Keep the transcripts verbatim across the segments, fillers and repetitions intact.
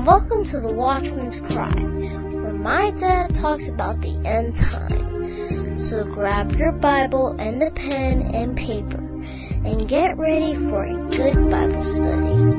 Welcome to the Watchman's Cry, where my dad talks about the end time. So grab your Bible and a pen and paper, and get ready for a good Bible study.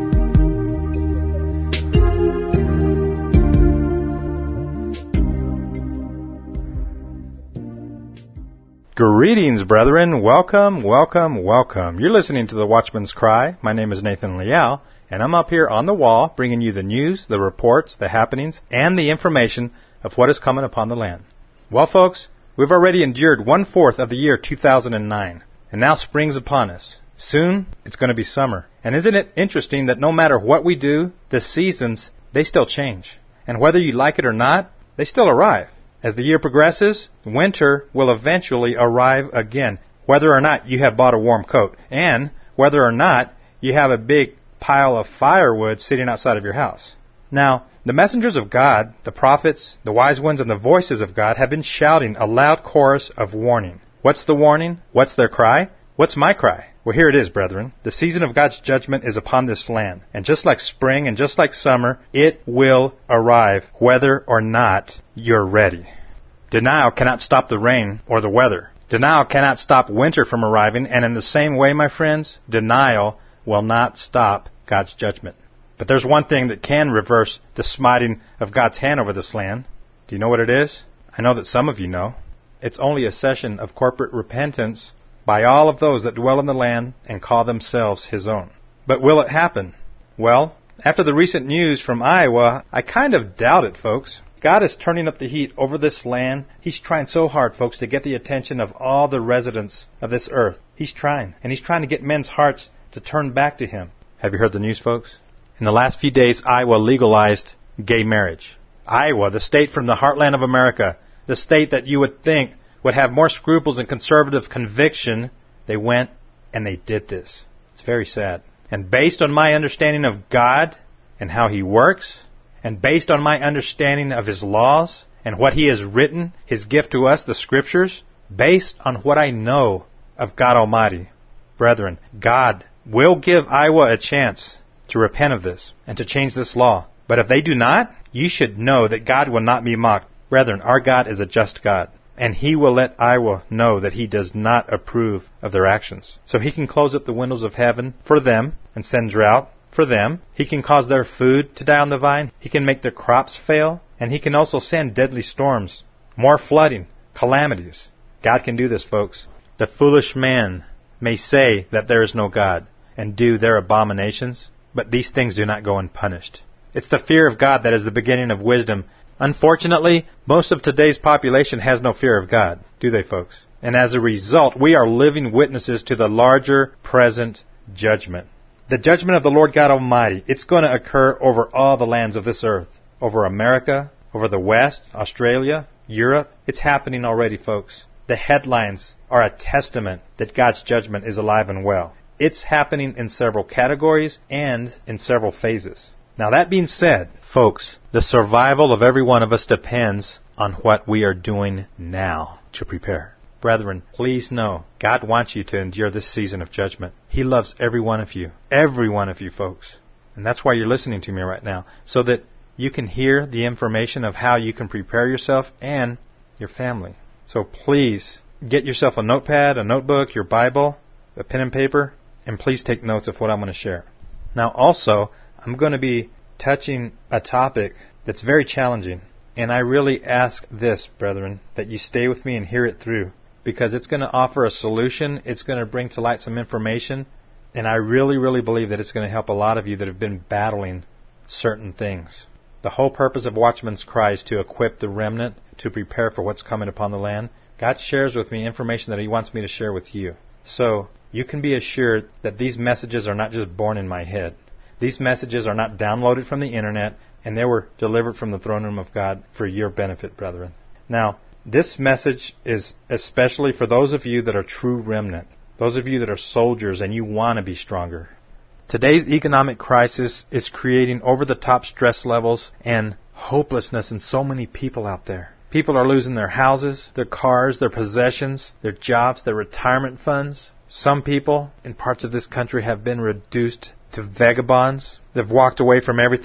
Greetings, brethren. Welcome, welcome, welcome. You're listening to the Watchman's Cry. My name is Nathan Liao, and I'm up here on the wall bringing you the news, the reports, the happenings, and the information of what is coming upon the land. Well, folks, we've already endured one-fourth of the year two thousand nine, and now spring's upon us. Soon, it's going to be summer. And isn't it interesting that no matter what we do, the seasons, they still change. And whether you like it or not, they still arrive. As the year progresses, winter will eventually arrive again, whether or not you have bought a warm coat, and whether or not you have a big pile of firewood sitting outside of your house. Now, the messengers of God, the prophets, the wise ones, and the voices of God have been shouting a loud chorus of warning. What's the warning? What's their cry? What's my cry? Well, here it is, brethren. The season of God's judgment is upon this land. And just like spring and just like summer, it will arrive whether or not you're ready. Denial cannot stop the rain or the weather. Denial cannot stop winter from arriving. And in the same way, my friends, denial will not stop God's judgment. But there's one thing that can reverse the smiting of God's hand over this land. Do you know what it is? I know that some of you know. It's only a session of corporate repentance by all of those that dwell in the land and call themselves His own. But will it happen? Well, after the recent news from Iowa, I kind of doubt it, folks. God is turning up the heat over this land. He's trying so hard, folks, to get the attention of all the residents of this earth. He's trying, and He's trying to get men's hearts to turn back to Him. Have you heard the news, folks? In the last few days, Iowa legalized gay marriage. Iowa, the state from the heartland of America, the state that you would think would have more scruples and conservative conviction, they went and they did this. It's very sad. And based on my understanding of God and how He works, and based on my understanding of His laws and what He has written, His gift to us, the Scriptures, based on what I know of God Almighty, brethren, God will give Iowa a chance to repent of this and to change this law. But if they do not, you should know that God will not be mocked. Brethren, our God is a just God, and He will let Iowa know that He does not approve of their actions. So He can close up the windows of heaven for them and send drought for them. He can cause their food to die on the vine. He can make their crops fail. And He can also send deadly storms, more flooding, calamities. God can do this, folks. The foolish man may say that there is no God and do their abominations, but these things do not go unpunished. It's the fear of God that is the beginning of wisdom. Unfortunately, most of today's population has no fear of God, do they, folks? And as a result, we are living witnesses to the larger present judgment. The judgment of the Lord God Almighty, it's going to occur over all the lands of this earth. Over America, over the West, Australia, Europe. It's happening already, folks. The headlines are a testament that God's judgment is alive and well. It's happening in several categories and in several phases. Now, that being said, folks, the survival of every one of us depends on what we are doing now to prepare. Brethren, please know, God wants you to endure this season of judgment. He loves every one of you. Every one of you, folks. And that's why you're listening to me right now, so that you can hear the information of how you can prepare yourself and your family. So please, get yourself a notepad, a notebook, your Bible, a pen and paper, and please take notes of what I'm going to share. Now, also, I'm going to be touching a topic that's very challenging. And I really ask this, brethren, that you stay with me and hear it through, because it's going to offer a solution. It's going to bring to light some information. And I really, really believe that it's going to help a lot of you that have been battling certain things. The whole purpose of Watchman's Cry is to equip the remnant to prepare for what's coming upon the land. God shares with me information that He wants me to share with you. So you can be assured that these messages are not just born in my head. These messages are not downloaded from the internet, and they were delivered from the throne room of God for your benefit, brethren. Now, this message is especially for those of you that are true remnant, those of you that are soldiers and you want to be stronger. Today's economic crisis is creating over-the-top stress levels and hopelessness in so many people out there. People are losing their houses, their cars, their possessions, their jobs, their retirement funds. Some people in parts of this country have been reduced to vagabonds. They've walked away from everything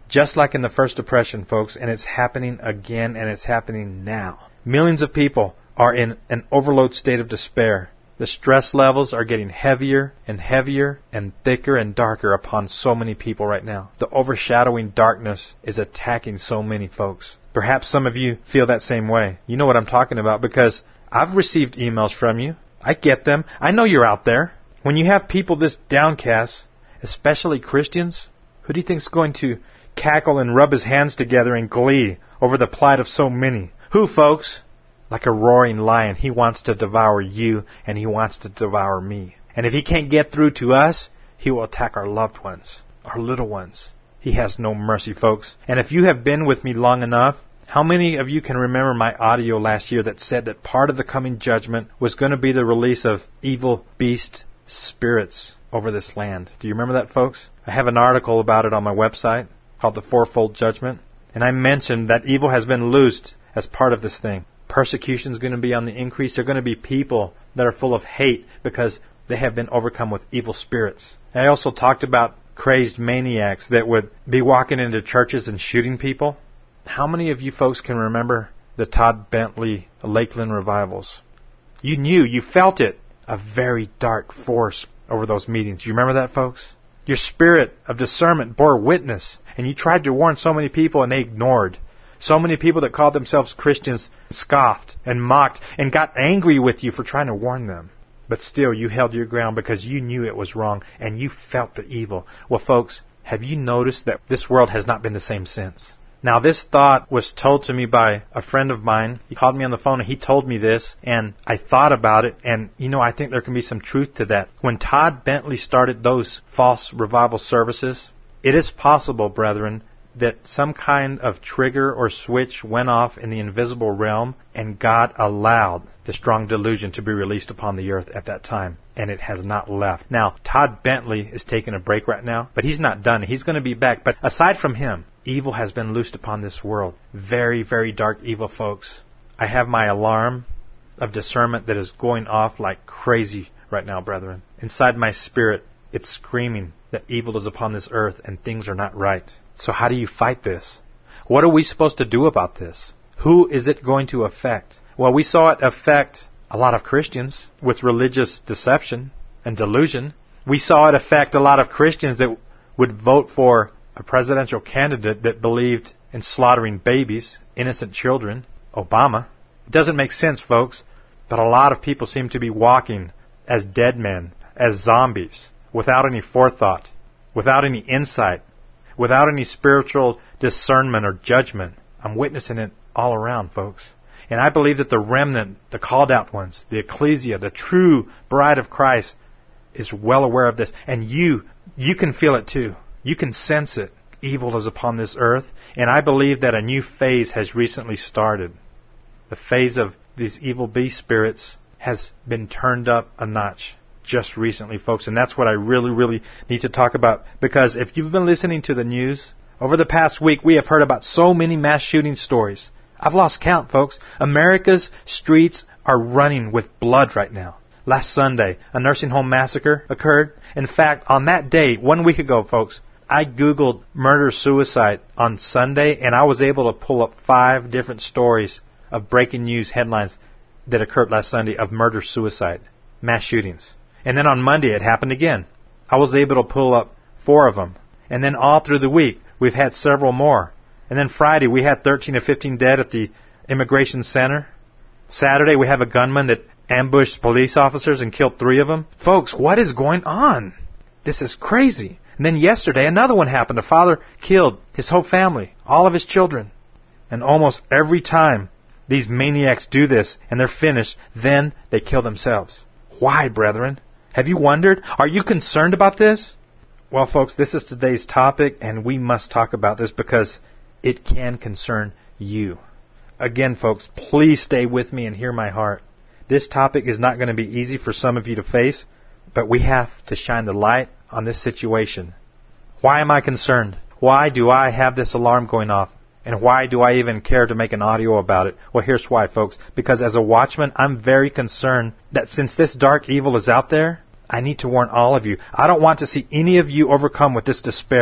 just like in the first depression, folks, and it's happening again, and it's happening now. Millions of people are in an overload state of despair. The stress levels are getting heavier and heavier and thicker and darker upon so many people right now. The overshadowing darkness is attacking so many folks. Perhaps some of you feel that same way. You know what I'm talking about because I've received emails from you. I get them. I know you're out there. When you have people this downcast, especially Christians, who do you think is going to cackle and rub his hands together in glee over the plight of so many? Who, folks? Like a roaring lion, he wants to devour you, and he wants to devour me. And if he can't get through to us, he will attack our loved ones, our little ones. He has no mercy, folks. And if you have been with me long enough, how many of you can remember my audio last year that said that part of the coming judgment was going to be the release of evil beast spirits over this land? Do you remember that, folks? I have an article about it on my website called The Fourfold Judgment. And I mentioned that evil has been loosed as part of this thing. Persecution is going to be on the increase. There are going to be people that are full of hate because they have been overcome with evil spirits. I also talked about crazed maniacs that would be walking into churches and shooting people. How many of you folks can remember the Todd Bentley Lakeland revivals? You knew, you felt it, a very dark force over those meetings. You remember that, folks? Your spirit of discernment bore witness, and you tried to warn so many people and they ignored. So many people that called themselves Christians scoffed and mocked and got angry with you for trying to warn them. But still, you held your ground because you knew it was wrong and you felt the evil. Well, folks, have you noticed that this world has not been the same since? Now, this thought was told to me by a friend of mine. He called me on the phone and he told me this, and I thought about it, and, you know, I think there can be some truth to that. When Todd Bentley started those false revival services, it is possible, brethren, that some kind of trigger or switch went off in the invisible realm, and God allowed the strong delusion to be released upon the earth at that time, and it has not left. Now, Todd Bentley is taking a break right now, but he's not done. He's going to be back. But aside from him, evil has been loosed upon this world. Very, very dark evil, folks. I have my alarm of discernment that is going off like crazy right now, brethren. Inside my spirit, it's screaming that evil is upon this earth and things are not right. So how do you fight this? What are we supposed to do about this? Who is it going to affect? Well, we saw it affect a lot of Christians with religious deception and delusion. We saw it affect a lot of Christians that would vote for a presidential candidate that believed in slaughtering babies, innocent children, Obama. It doesn't make sense, folks, but a lot of people seem to be walking as dead men, as zombies, without any forethought, without any insight, without any spiritual discernment or judgment. I'm witnessing it all around, folks. And I believe that the remnant, the called out ones, the ecclesia, the true bride of Christ is well aware of this. And you, you can feel it too. You can sense it. Evil is upon this earth. And I believe that a new phase has recently started. The phase of these evil beast spirits has been turned up a notch just recently, folks. And that's what I really, really need to talk about. Because if you've been listening to the news, over the past week we have heard about so many mass shooting stories. I've lost count, folks. America's streets are running with blood right now. Last Sunday, a nursing home massacre occurred. In fact, on that day, one week ago, folks, I Googled murder-suicide on Sunday, and I was able to pull up five different stories of breaking news headlines that occurred last Sunday of murder-suicide, mass shootings. And then on Monday, it happened again. I was able to pull up four of them. And then all through the week, we've had several more. And then Friday, we had thirteen to fifteen dead at the Immigration Center. Saturday, we have a gunman that ambushed police officers and killed three of them. Folks, what is going on? This is crazy. And then yesterday, another one happened. A father killed his whole family, all of his children. And almost every time these maniacs do this and they're finished, then they kill themselves. Why, brethren? Have you wondered? Are you concerned about this? Well, folks, this is today's topic, and we must talk about this because it can concern you. Again, folks, please stay with me and hear my heart. This topic is not going to be easy for some of you to face, but we have to shine the light on this situation. Why am I concerned? Why do I have this alarm going off? And why do I even care to make an audio about it? Well, here's why, folks. Because as a watchman, I'm very concerned that since this dark evil is out there, I need to warn all of you. I don't want to see any of you overcome with this despair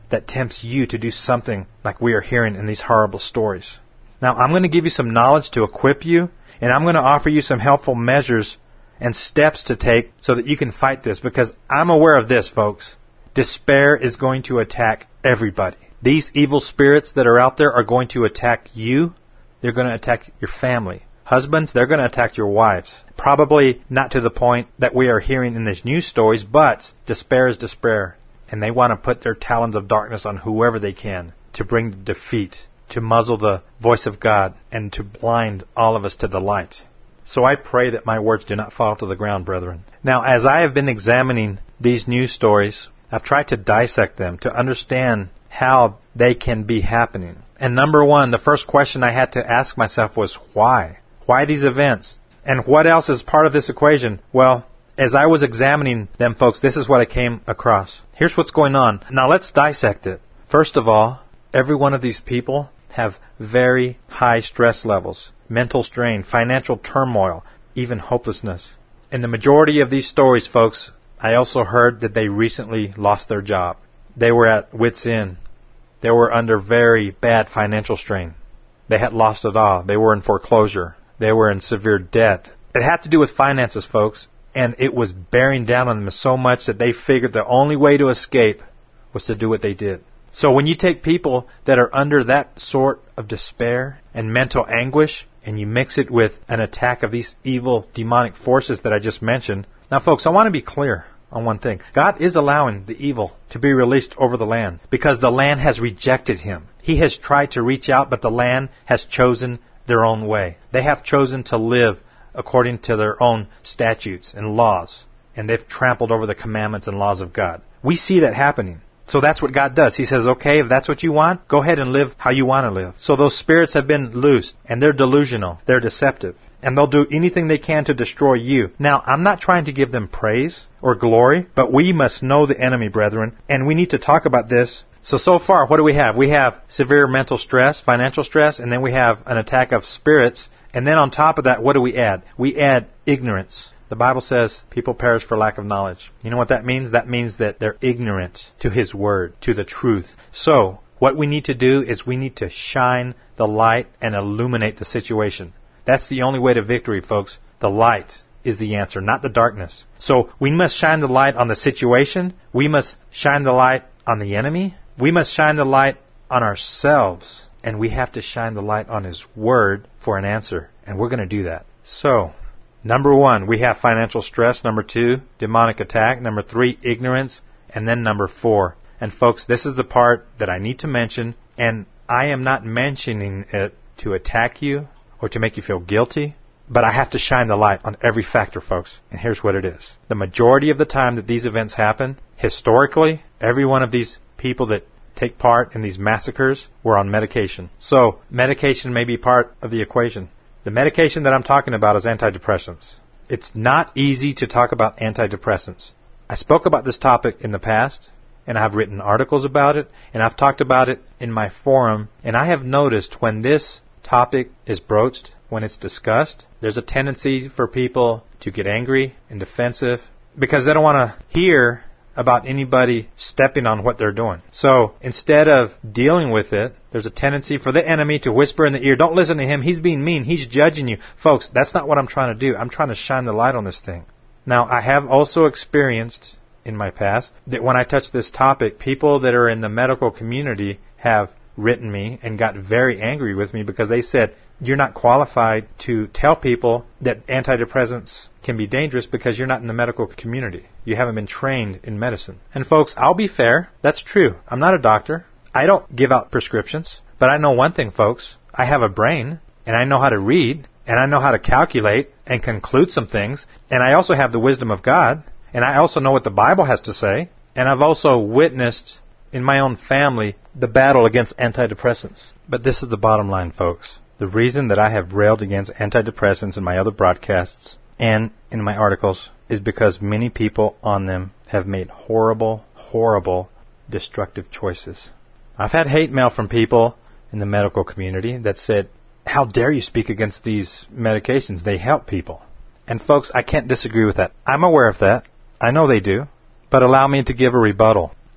that tempts you to do something like we are hearing in these horrible stories. Now, I'm going to give you some knowledge to equip you, and I'm going to offer you some helpful measures and steps to take so that you can fight this, because I'm aware of this, folks. Despair is going to attack everybody. These evil spirits that are out there are going to attack you. They're going to attack your family. Husbands, they're going to attack your wives. Probably not to the point that we are hearing in these news stories, but despair is despair. And they want to put their talons of darkness on whoever they can to bring defeat, to muzzle the voice of God, and to blind all of us to the light. So I pray that my words do not fall to the ground, brethren. Now, as I have been examining these news stories, I've tried to dissect them, to understand how they can be happening. And number one, the first question I had to ask myself was, why? Why these events? And what else is part of this equation? Well, as I was examining them, folks, this is what I came across. Here's what's going on. Now let's dissect it. First of all, every one of these people have very high stress levels, mental strain, financial turmoil, even hopelessness. In the majority of these stories, folks, I also heard that they recently lost their job. They were at wit's end. They were under very bad financial strain. They had lost it all. They were in foreclosure. They were in severe debt. It had to do with finances, folks, and it was bearing down on them so much that they figured the only way to escape was to do what they did. So when you take people that are under that sort of despair and mental anguish, and you mix it with an attack of these evil demonic forces that I just mentioned. Now, folks, I want to be clear on one thing. God is allowing the evil to be released over the land because the land has rejected Him. He has tried to reach out, but the land has chosen their own way. They have chosen to live according to their own statutes and laws, and they've trampled over the commandments and laws of God. We see that happening. So that's what God does. He says, okay, if that's what you want, go ahead and live how you want to live. So those spirits have been loosed, and they're delusional. They're deceptive. And they'll do anything they can to destroy you. Now, I'm not trying to give them praise or glory, but we must know the enemy, brethren, and we need to talk about this. So, so far, what do we have? We have severe mental stress, financial stress, and then we have an attack of spirits. And then on top of that, what do we add? We add ignorance. The Bible says people perish for lack of knowledge. You know what that means? That means that they're ignorant to His Word, to the truth. So, what we need to do is we need to shine the light and illuminate the situation. That's the only way to victory, folks. The light is the answer, not the darkness. So, we must shine the light on the situation. We must shine the light on the enemy. We must shine the light on ourselves. And we have to shine the light on His Word for an answer. And we're going to do that. So, number one, we have financial stress. Number two, demonic attack. Number three, ignorance. And then number four. And folks, this is the part that I need to mention. And I am not mentioning it to attack you or to make you feel guilty. But I have to shine the light on every factor, folks. And here's what it is. The majority of the time that these events happen, historically, every one of these people that take part in these massacres were on medication. So, medication may be part of the equation. The medication that I'm talking about is antidepressants. It's not easy to talk about antidepressants. I spoke about this topic in the past, and I've written articles about it, and I've talked about it in my forum, and I have noticed when this topic is broached, when it's discussed, there's a tendency for people to get angry and defensive because they don't want to hear about anybody stepping on what they're doing. So instead of dealing with it, there's a tendency for the enemy to whisper in the ear, don't listen to him, he's being mean, he's judging you. Folks, that's not what I'm trying to do. I'm trying to shine the light on this thing. Now, I have also experienced in my past that when I touch this topic, people that are in the medical community have written me and got very angry with me because they said, you're not qualified to tell people that antidepressants can be dangerous because you're not in the medical community. You haven't been trained in medicine. And folks, I'll be fair. That's true. I'm not a doctor. I don't give out prescriptions. But I know one thing, folks. I have a brain, and I know how to read, and I know how to calculate and conclude some things. And I also have the wisdom of God, and I also know what the Bible has to say. And I've also witnessed in my own family the battle against antidepressants. But this is the bottom line, folks. The reason that I have railed against antidepressants in my other broadcasts and in my articles is because many people on them have made horrible, horrible, destructive choices. I've had hate mail from people in the medical community that said, how dare you speak against these medications? They help people. And folks, I can't disagree with that. I'm aware of that. I know they do. But allow me to give a rebuttal.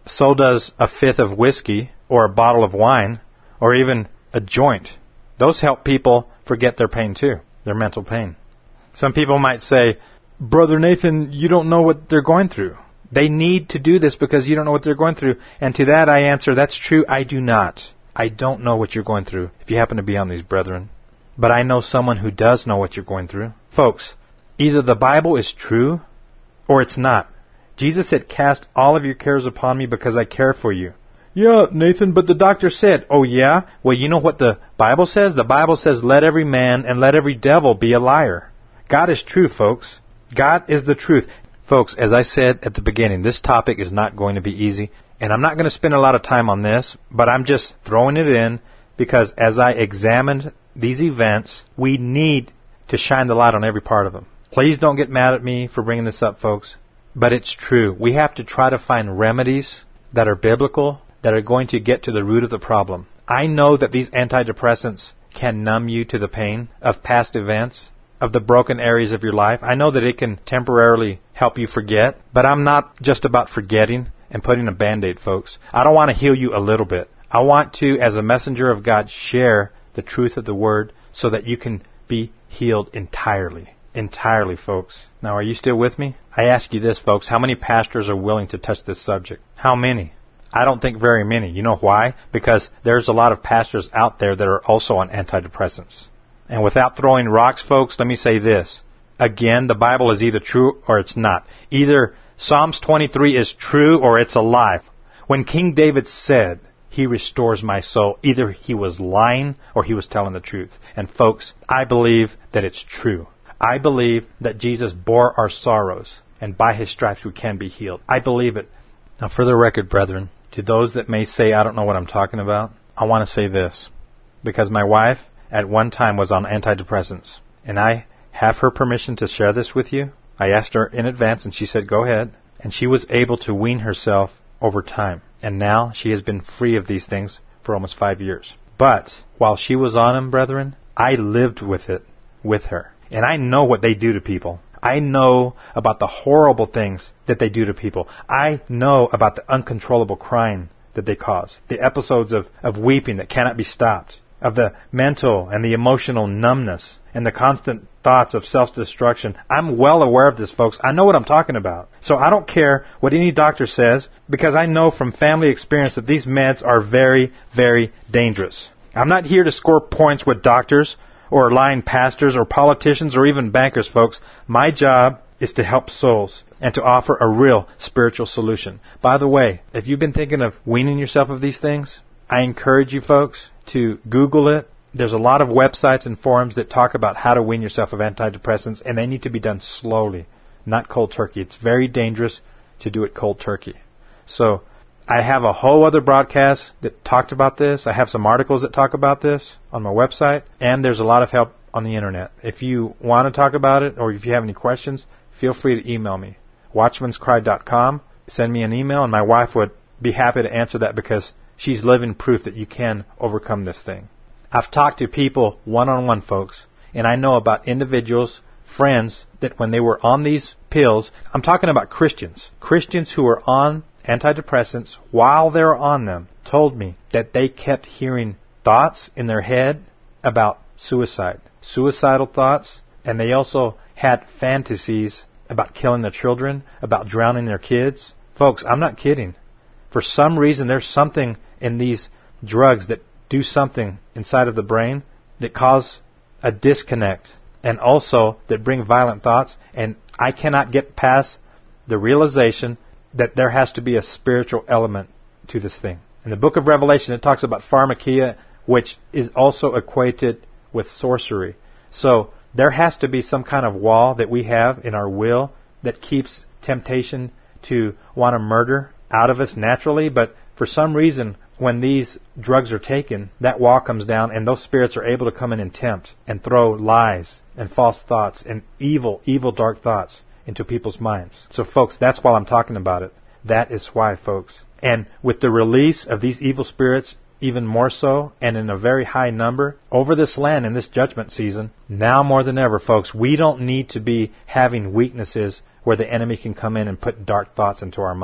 so does a fifth of whiskey or a bottle of wine or even a joint. Those help people forget their pain too, their mental pain. Some people might say, Brother Nathan, you don't know what they're going through. They need to do this because you don't know what they're going through. And to that I answer, that's true, I do not. I don't know what you're going through if you happen to be on these brethren. But I know someone who does know what you're going through. Folks, either the Bible is true or it's not. Jesus said, cast all of your cares upon me because I care for you. Yeah, Nathan, but the doctor said, oh yeah? Well, you know what the Bible says? The Bible says, let every man and let every devil be a liar. God is true, folks. God is the truth. Folks, as I said at the beginning, this topic is not going to be easy. And I'm not going to spend a lot of time on this, but I'm just throwing it in because as I examined these events, we need to shine the light on every part of them. Please don't get mad at me for bringing this up, folks. But it's true. We have to try to find remedies that are biblical, that are going to get to the root of the problem. I know that these antidepressants can numb you to the pain of past events, of the broken areas of your life. I know that it can temporarily help you forget, but I'm not just about forgetting and putting a Band-Aid, folks. I don't want to heal you a little bit. I want to, as a messenger of God, share the truth of the Word so that you can be healed entirely. Entirely, folks. Now, are you still with me? I ask you this, folks. How many pastors are willing to touch this subject? How many? I don't think very many. You know why? Because there's a lot of pastors out there that are also on antidepressants. And without throwing rocks, folks, let me say this. Again, the Bible is either true or it's not. Either Psalms twenty-three is true or it's a lie. When King David said, He restores my soul, either he was lying or he was telling the truth. And folks, I believe that it's true. I believe that Jesus bore our sorrows, and by His stripes we can be healed. I believe it. Now, for the record, brethren, to those that may say, I don't know what I'm talking about, I want to say this. Because my wife, at one time, was on antidepressants. And I have her permission to share this with you. I asked her in advance, and she said, go ahead. And she was able to wean herself over time. And now she has been free of these things for almost five years. But while she was on them, brethren, I lived with it, with her. And I know what they do to people. I know about the horrible things that they do to people. I know about the uncontrollable crying that they cause. The episodes of, of weeping that cannot be stopped. Of the mental and the emotional numbness. And the constant thoughts of self-destruction. I'm well aware of this, folks. I know what I'm talking about. So I don't care what any doctor says, because I know from family experience that these meds are very, very dangerous. I'm not here to score points with doctors or lying pastors or politicians or even bankers, folks. My job is to help souls and to offer a real spiritual solution. By the way, if you've been thinking of weaning yourself of these things, I encourage you folks to Google it. There's a lot of websites and forums that talk about how to wean yourself of antidepressants, and they need to be done slowly, not cold turkey. It's very dangerous to do it cold turkey. So I have a whole other broadcast that talked about this. I have some articles that talk about this on my website, and there's a lot of help on the internet. If you want to talk about it, or if you have any questions, feel free to email me, watchmans cry dot com. Send me an email, and my wife would be happy to answer that because she's living proof that you can overcome this thing. I've talked to people one-on-one, folks, and I know about individuals, friends, that when they were on these pills, I'm talking about Christians, Christians who are on antidepressants while they're on them, told me that they kept hearing thoughts in their head about suicide, suicidal thoughts, and they also had fantasies about killing their children, about drowning their kids. Folks, I'm not kidding. For some reason, there's something in these drugs that do something inside of the brain that cause a disconnect, and also that bring violent thoughts, and I cannot get past the realization that there has to be a spiritual element to this thing. In the book of Revelation, it talks about pharmakia, which is also equated with sorcery. So there has to be some kind of wall that we have in our will that keeps temptation to want to murder out of us naturally, but for some reason, when these drugs are taken, that wall comes down and those spirits are able to come in and tempt and throw lies and false thoughts and evil, evil, dark thoughts into people's minds. So, folks, that's why I'm talking about it. That is why, folks. And with the release of these evil spirits, even more so, and in a very high number, over this land in this judgment season, now more than ever, folks, we don't need to be having weaknesses where the enemy can come in and put dark thoughts into our mind.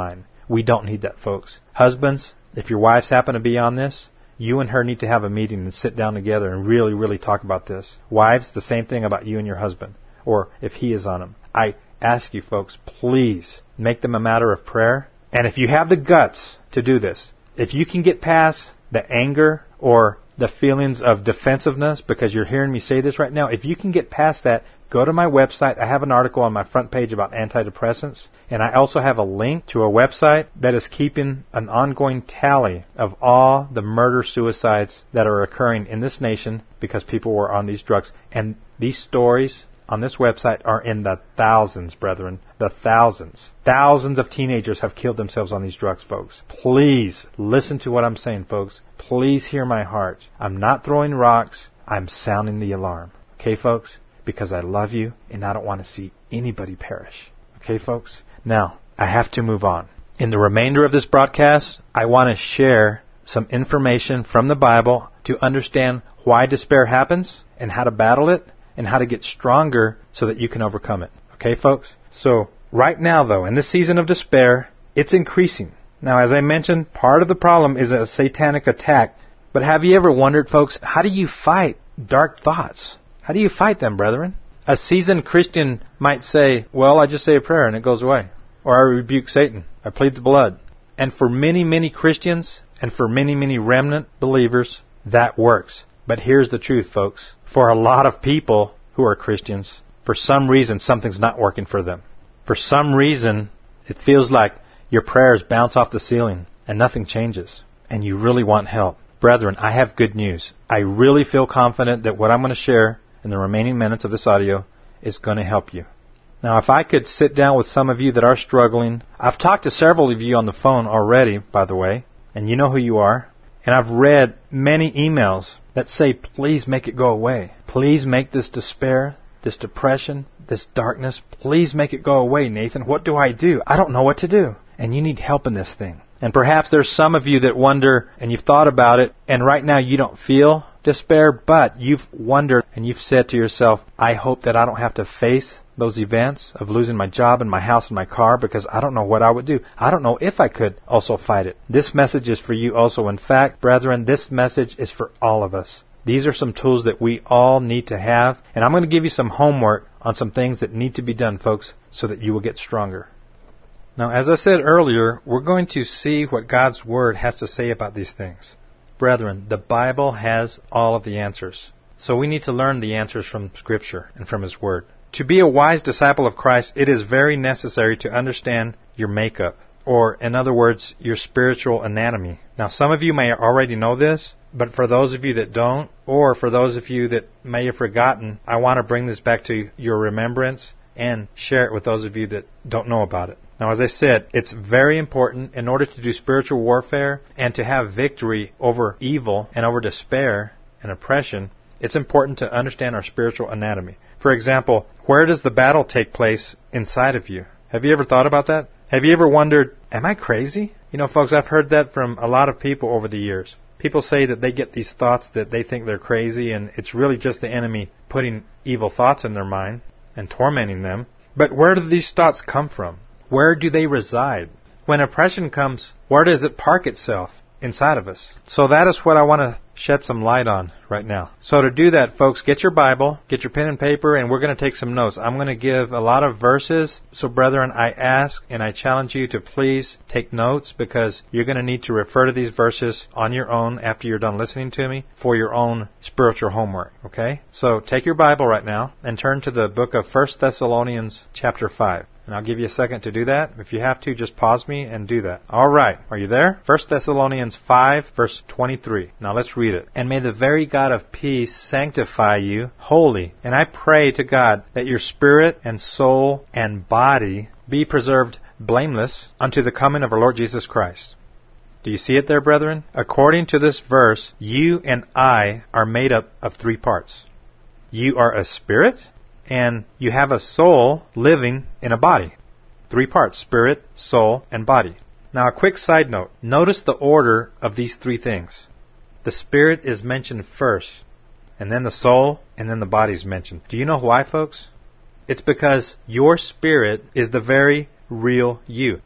We don't need that, folks. Husbands, if your wives happen to be on this, you and her need to have a meeting and sit down together and really, really talk about this. Wives, the same thing about you and your husband, or if he is on them. I ask you, folks, please make them a matter of prayer. And if you have the guts to do this, if you can get past the anger or the feelings of defensiveness, because you're hearing me say this right now, if you can get past that, go to my website. I have an article on my front page about antidepressants, and I also have a link to a website that is keeping an ongoing tally of all the murder-suicides that are occurring in this nation because people were on these drugs. And these stories on this website are in the thousands, brethren. The thousands. Thousands of teenagers have killed themselves on these drugs, folks. Please listen to what I'm saying, folks. Please hear my heart. I'm not throwing rocks. I'm sounding the alarm. Okay, folks? Because I love you and I don't want to see anybody perish. Okay, folks? Now, I have to move on. In the remainder of this broadcast, I want to share some information from the Bible to understand why despair happens and how to battle it, and how to get stronger so that you can overcome it. Okay, folks? So, right now, though, in this season of despair, it's increasing. Now, as I mentioned, part of the problem is a satanic attack. But have you ever wondered, folks, how do you fight dark thoughts? How do you fight them, brethren? A seasoned Christian might say, well, I just say a prayer and it goes away. Or I rebuke Satan. I plead the blood. And for many, many Christians, and for many, many remnant believers, that works. But here's the truth, folks. For a lot of people who are Christians, for some reason, something's not working for them. For some reason, it feels like your prayers bounce off the ceiling and nothing changes. And you really want help. Brethren, I have good news. I really feel confident that what I'm going to share in the remaining minutes of this audio is going to help you. Now, if I could sit down with some of you that are struggling. I've talked to several of you on the phone already, by the way, and you know who you are. And I've read many emails that say, please make it go away. Please make this despair, this depression, this darkness, please make it go away, Nathan. What do I do? I don't know what to do. And you need help in this thing. And perhaps there's some of you that wonder, and you've thought about it, and right now you don't feel despair, but you've wondered and you've said to yourself, I hope that I don't have to face those events of losing my job and my house and my car because I don't know what I would do. I don't know if I could also fight it. This message is for you also. In fact, brethren, this message is for all of us. These are some tools that we all need to have, and I'm going to give you some homework on some things that need to be done, folks, so that you will get stronger. Now, as I said earlier, we're going to see what God's Word has to say about these things. Brethren, the Bible has all of the answers. So we need to learn the answers from Scripture and from His Word. To be a wise disciple of Christ, it is very necessary to understand your makeup, or in other words, your spiritual anatomy. Now, some of you may already know this, but for those of you that don't, or for those of you that may have forgotten, I want to bring this back to your remembrance and share it with those of you that don't know about it. Now, as I said, it's very important in order to do spiritual warfare and to have victory over evil and over despair and oppression. It's important to understand our spiritual anatomy. For example, where does the battle take place inside of you? Have you ever thought about that? Have you ever wondered, am I crazy? You know, folks, I've heard that from a lot of people over the years. People say that they get these thoughts that they think they're crazy, and it's really just the enemy putting evil thoughts in their mind and tormenting them. But where do these thoughts come from? Where do they reside? When oppression comes, where does it park itself inside of us? So that is what I want to shed some light on right now. So to do that, folks, get your Bible, get your pen and paper, and we're going to take some notes. I'm going to give a lot of verses. So, brethren, I ask and I challenge you to please take notes, because you're going to need to refer to these verses on your own after you're done listening to me for your own spiritual homework. Okay? So take your Bible right now and turn to the book of First Thessalonians chapter five. And I'll give you a second to do that. If you have to, just pause me and do that. All right. Are you there? First Thessalonians five, verse twenty-three. Now let's read it. And may the very God of peace sanctify you wholly. And I pray to God that your spirit and soul and body be preserved blameless unto the coming of our Lord Jesus Christ. Do you see it there, brethren? According to this verse, you and I are made up of three parts. You are a spirit, and you have a soul living in a body. Three parts: spirit, soul, and body. Now, a quick side note. Notice the order of these three things. The spirit is mentioned first, and then the soul, and then the body is mentioned. Do you know why, folks? It's because your spirit is the very real you.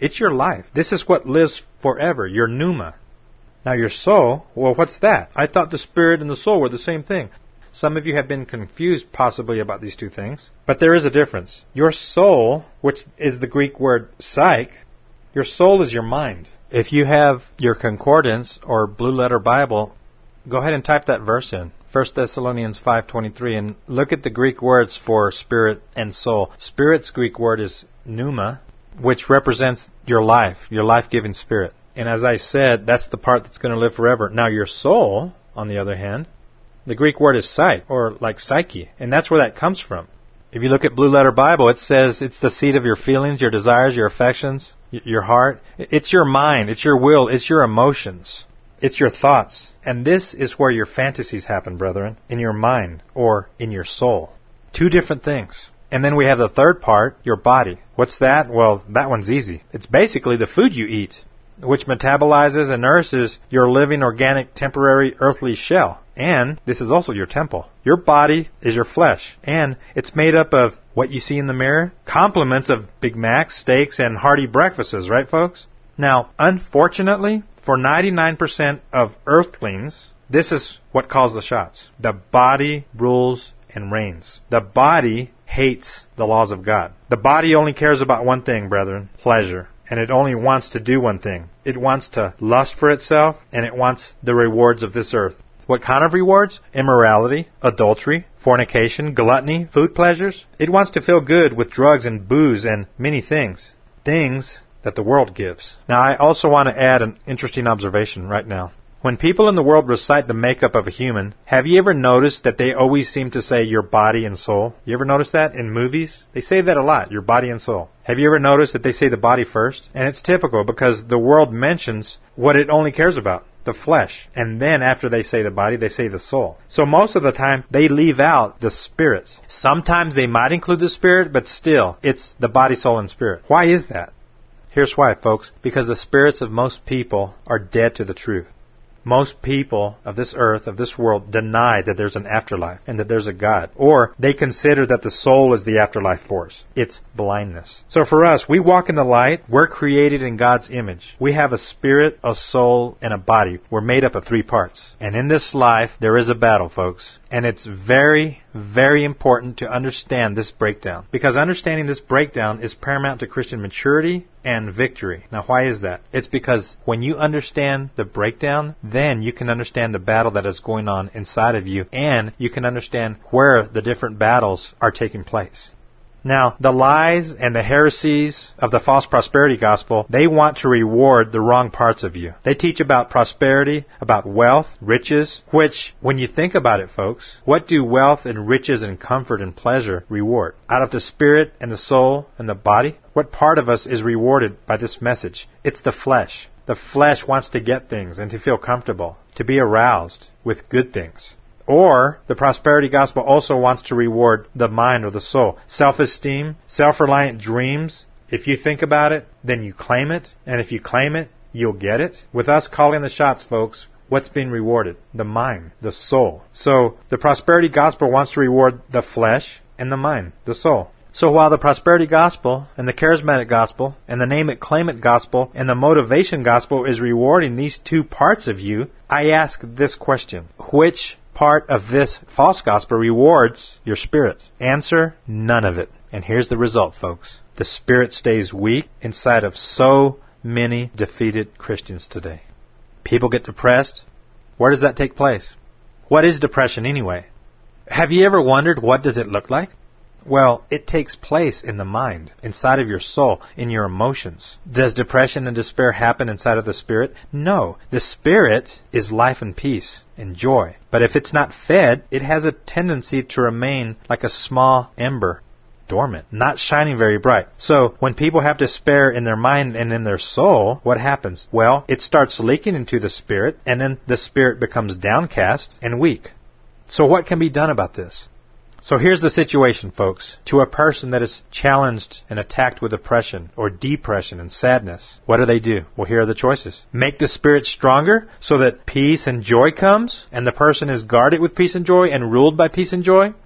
It's your life. This is what lives forever, your pneuma. Now your soul, well, what's that? I thought the spirit and the soul were the same thing. Some of you have been confused possibly about these two things. But there is a difference. Your soul, which is the Greek word psyche, your soul is your mind. If you have your concordance or blue letter Bible, go ahead and type that verse in. First Thessalonians five twenty-three, and look at the Greek words for spirit and soul. Spirit's Greek word is pneuma, which represents your life, your life-giving spirit. And as I said, that's the part that's going to live forever. Now your soul, on the other hand, the Greek word is psyche, or like psyche, and that's where that comes from. If you look at Blue Letter Bible, it says it's the seat of your feelings, your desires, your affections, your heart. It's your mind, it's your will, it's your emotions. It's your thoughts. And this is where your fantasies happen, brethren, in your mind or in your soul. Two different things. And then we have the third part, your body. What's that? Well, that one's easy. It's basically the food you eat, which metabolizes and nourishes your living, organic, temporary, earthly shell. And this is also your temple. Your body is your flesh. And it's made up of what you see in the mirror, compliments of Big Macs, steaks, and hearty breakfasts, right, folks? Now, unfortunately, for ninety-nine percent of earthlings, this is what calls the shots. The body rules and reigns. The body hates the laws of God. The body only cares about one thing, brethren, pleasure. And it only wants to do one thing. It wants to lust for itself, and it wants the rewards of this earth. What kind of rewards? Immorality, adultery, fornication, gluttony, food pleasures. It wants to feel good with drugs and booze and many things. Things that the world gives. Now, I also want to add an interesting observation right now. When people in the world recite the makeup of a human, have you ever noticed that they always seem to say your body and soul? You ever notice that in movies? They say that a lot, your body and soul. Have you ever noticed that they say the body first? And it's typical because the world mentions what it only cares about, the flesh. And then after they say the body, they say the soul. So most of the time, they leave out the spirit. Sometimes they might include the spirit, but still, it's the body, soul, and spirit. Why is that? Here's why, folks. Because the spirits of most people are dead to the truth. Most people of this earth, of this world, deny that there's an afterlife and that there's a God. Or they consider that the soul is the afterlife force. It's blindness. So for us, we walk in the light. We're created in God's image. We have a spirit, a soul, and a body. We're made up of three parts. And in this life, there is a battle, folks. And it's very, very important to understand this breakdown. Because understanding this breakdown is paramount to Christian maturity and victory. Now, why is that? It's because when you understand the breakdown, then you can understand the battle that is going on inside of you, and you can understand where the different battles are taking place. Now, the lies and the heresies of the false prosperity gospel, they want to reward the wrong parts of you. They teach about prosperity, about wealth, riches, which, when you think about it, folks, what do wealth and riches and comfort and pleasure reward? Out of the spirit and the soul and the body, what part of us is rewarded by this message? It's the flesh. The flesh wants to get things and to feel comfortable, to be aroused with good things. Or the prosperity gospel also wants to reward the mind or the soul. Self-esteem, self-reliant dreams. If you think about it, then you claim it. And if you claim it, you'll get it. With us calling the shots, folks, what's being rewarded? The mind, the soul. So the prosperity gospel wants to reward the flesh and the mind, the soul. So while the prosperity gospel and the charismatic gospel and the name it, claim it gospel and the motivation gospel is rewarding these two parts of you, I ask this question. Which part of this false gospel rewards your spirit? Answer, none of it. And here's the result, folks. The spirit stays weak inside of so many defeated Christians today. People get depressed. Where does that take place? What is depression anyway? Have you ever wondered what does it look like? Well, it takes place in the mind, inside of your soul, in your emotions. Does depression and despair happen inside of the spirit? No. The spirit is life and peace and joy. But if it's not fed, it has a tendency to remain like a small ember, dormant, not shining very bright. So when people have despair in their mind and in their soul, what happens? Well, it starts leaking into the spirit, and then the spirit becomes downcast and weak. So what can be done about this? So here's the situation, folks. To a person that is challenged and attacked with depression or depression and sadness, what do they do? Well, here are the choices. Make the spirit stronger so that peace and joy comes, and the person is guarded with peace and joy and ruled by peace and joy?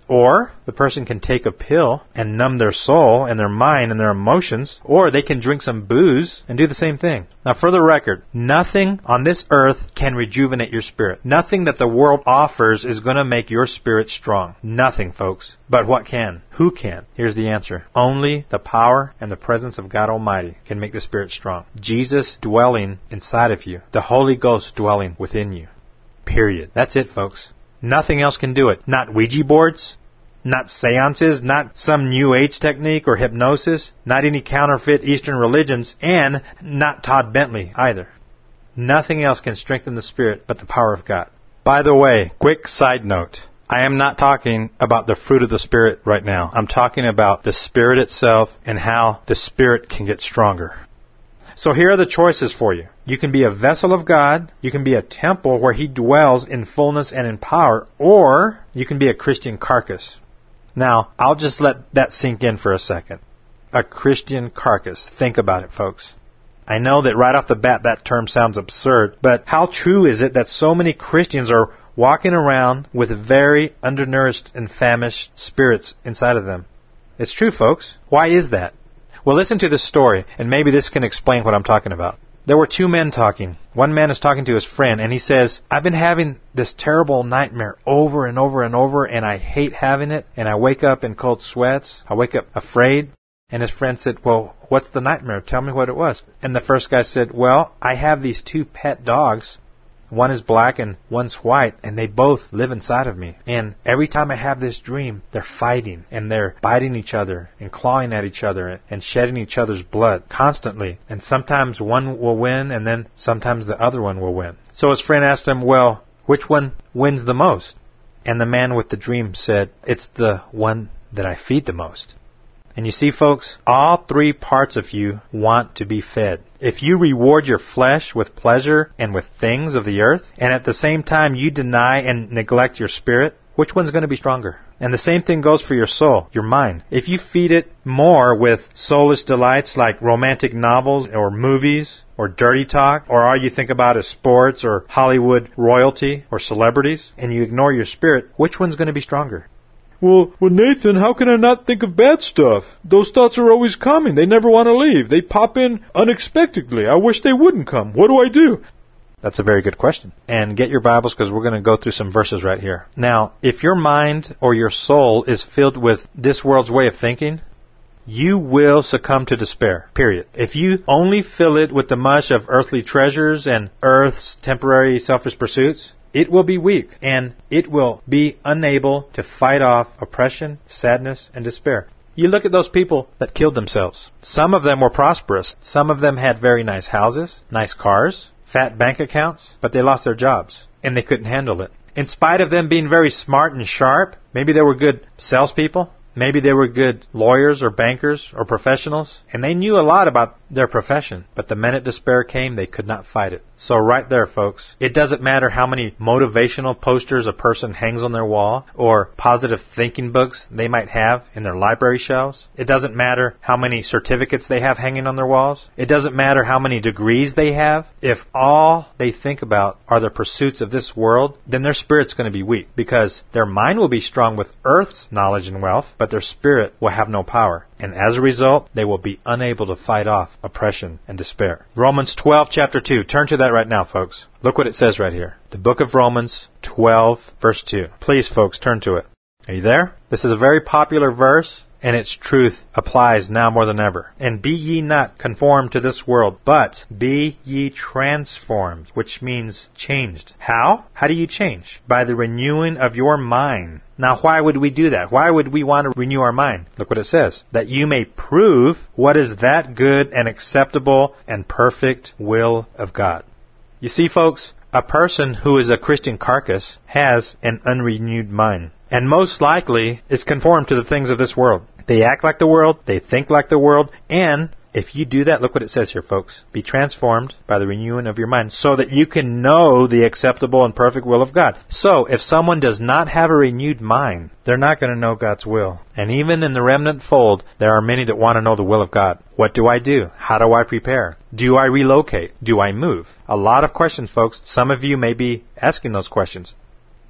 Or the person can take a pill and numb their soul and their mind and their emotions, or they can drink some booze and do the same thing. Now, for the record, nothing on this earth can rejuvenate your spirit. Nothing that the world offers is going to make your spirit strong. Nothing, folks. But what can? Who can? Here's the answer. Only the power and the presence of God Almighty can make the spirit strong. Jesus dwelling inside of you. The Holy Ghost dwelling within you. Period. That's it, folks. Nothing else can do it. Not Ouija boards, not seances, not some New Age technique or hypnosis, not any counterfeit Eastern religions, and not Todd Bentley either. Nothing else can strengthen the Spirit but the power of God. By the way, quick side note. I am not talking about the fruit of the Spirit right now. I'm talking about the Spirit itself and how the Spirit can get stronger. So here are the choices for you. You can be a vessel of God, you can be a temple where He dwells in fullness and in power, or you can be a Christian carcass. Now, I'll just let that sink in for a second. A Christian carcass. Think about it, folks. I know that right off the bat that term sounds absurd, but how true is it that so many Christians are walking around with very undernourished and famished spirits inside of them? It's true, folks. Why is that? Well, listen to this story, and maybe this can explain what I'm talking about. There were two men talking. One man is talking to his friend, and he says, I've been having this terrible nightmare over and over and over, and I hate having it, and I wake up in cold sweats. I wake up afraid. And his friend said, well, what's the nightmare? Tell me what it was. And the first guy said, well, I have these two pet dogs. One is black and one's white, and they both live inside of me. And every time I have this dream, they're fighting, and they're biting each other, and clawing at each other, and shedding each other's blood constantly. And sometimes one will win, and then sometimes the other one will win. So his friend asked him, well, which one wins the most? And the man with the dream said, it's the one that I feed the most. And you see, folks, all three parts of you want to be fed. If you reward your flesh with pleasure and with things of the earth, and at the same time you deny and neglect your spirit, which one's going to be stronger? And the same thing goes for your soul, your mind. If you feed it more with soulless delights like romantic novels or movies or dirty talk, or all you think about is sports or Hollywood royalty or celebrities, and you ignore your spirit, which one's going to be stronger? Well, well, Nathan, how can I not think of bad stuff? Those thoughts are always coming. They never want to leave. They pop in unexpectedly. I wish they wouldn't come. What do I do? That's a very good question. And get your Bibles because we're going to go through some verses right here. Now, if your mind or your soul is filled with this world's way of thinking, you will succumb to despair, period. If you only fill it with the mush of earthly treasures and earth's temporary selfish pursuits, it will be weak, and it will be unable to fight off oppression, sadness, and despair. You look at those people that killed themselves. Some of them were prosperous. Some of them had very nice houses, nice cars, fat bank accounts, but they lost their jobs, and they couldn't handle it. In spite of them being very smart and sharp, maybe they were good salespeople, maybe they were good lawyers or bankers or professionals, and they knew a lot about their profession. But the minute despair came, they could not fight it. So right there, folks, it doesn't matter how many motivational posters a person hangs on their wall or positive thinking books they might have in their library shelves. It doesn't matter how many certificates they have hanging on their walls. It doesn't matter how many degrees they have. If all they think about are the pursuits of this world, then their spirit's going to be weak, because their mind will be strong with earth's knowledge and wealth, but their spirit will have no power. And as a result, they will be unable to fight off oppression and despair. Romans twelve, chapter two. Turn to that right now, folks. Look what it says right here. The book of Romans twelve, verse two. Please, folks, turn to it. Are you there? This is a very popular verse, and its truth applies now more than ever. And be ye not conformed to this world, but be ye transformed, which means changed. How? How do you change? By the renewing of your mind. Now, why would we do that? Why would we want to renew our mind? Look what it says. That you may prove what is that good and acceptable and perfect will of God. You see, folks, a person who is a Christian carcass has an unrenewed mind, and most likely is conformed to the things of this world. They act like the world, they think like the world, and if you do that, look what it says here, folks. Be transformed by the renewing of your mind so that you can know the acceptable and perfect will of God. So, if someone does not have a renewed mind, they're not going to know God's will. And even in the remnant fold, there are many that want to know the will of God. What do I do? How do I prepare? Do I relocate? Do I move? A lot of questions, folks. Some of you may be asking those questions.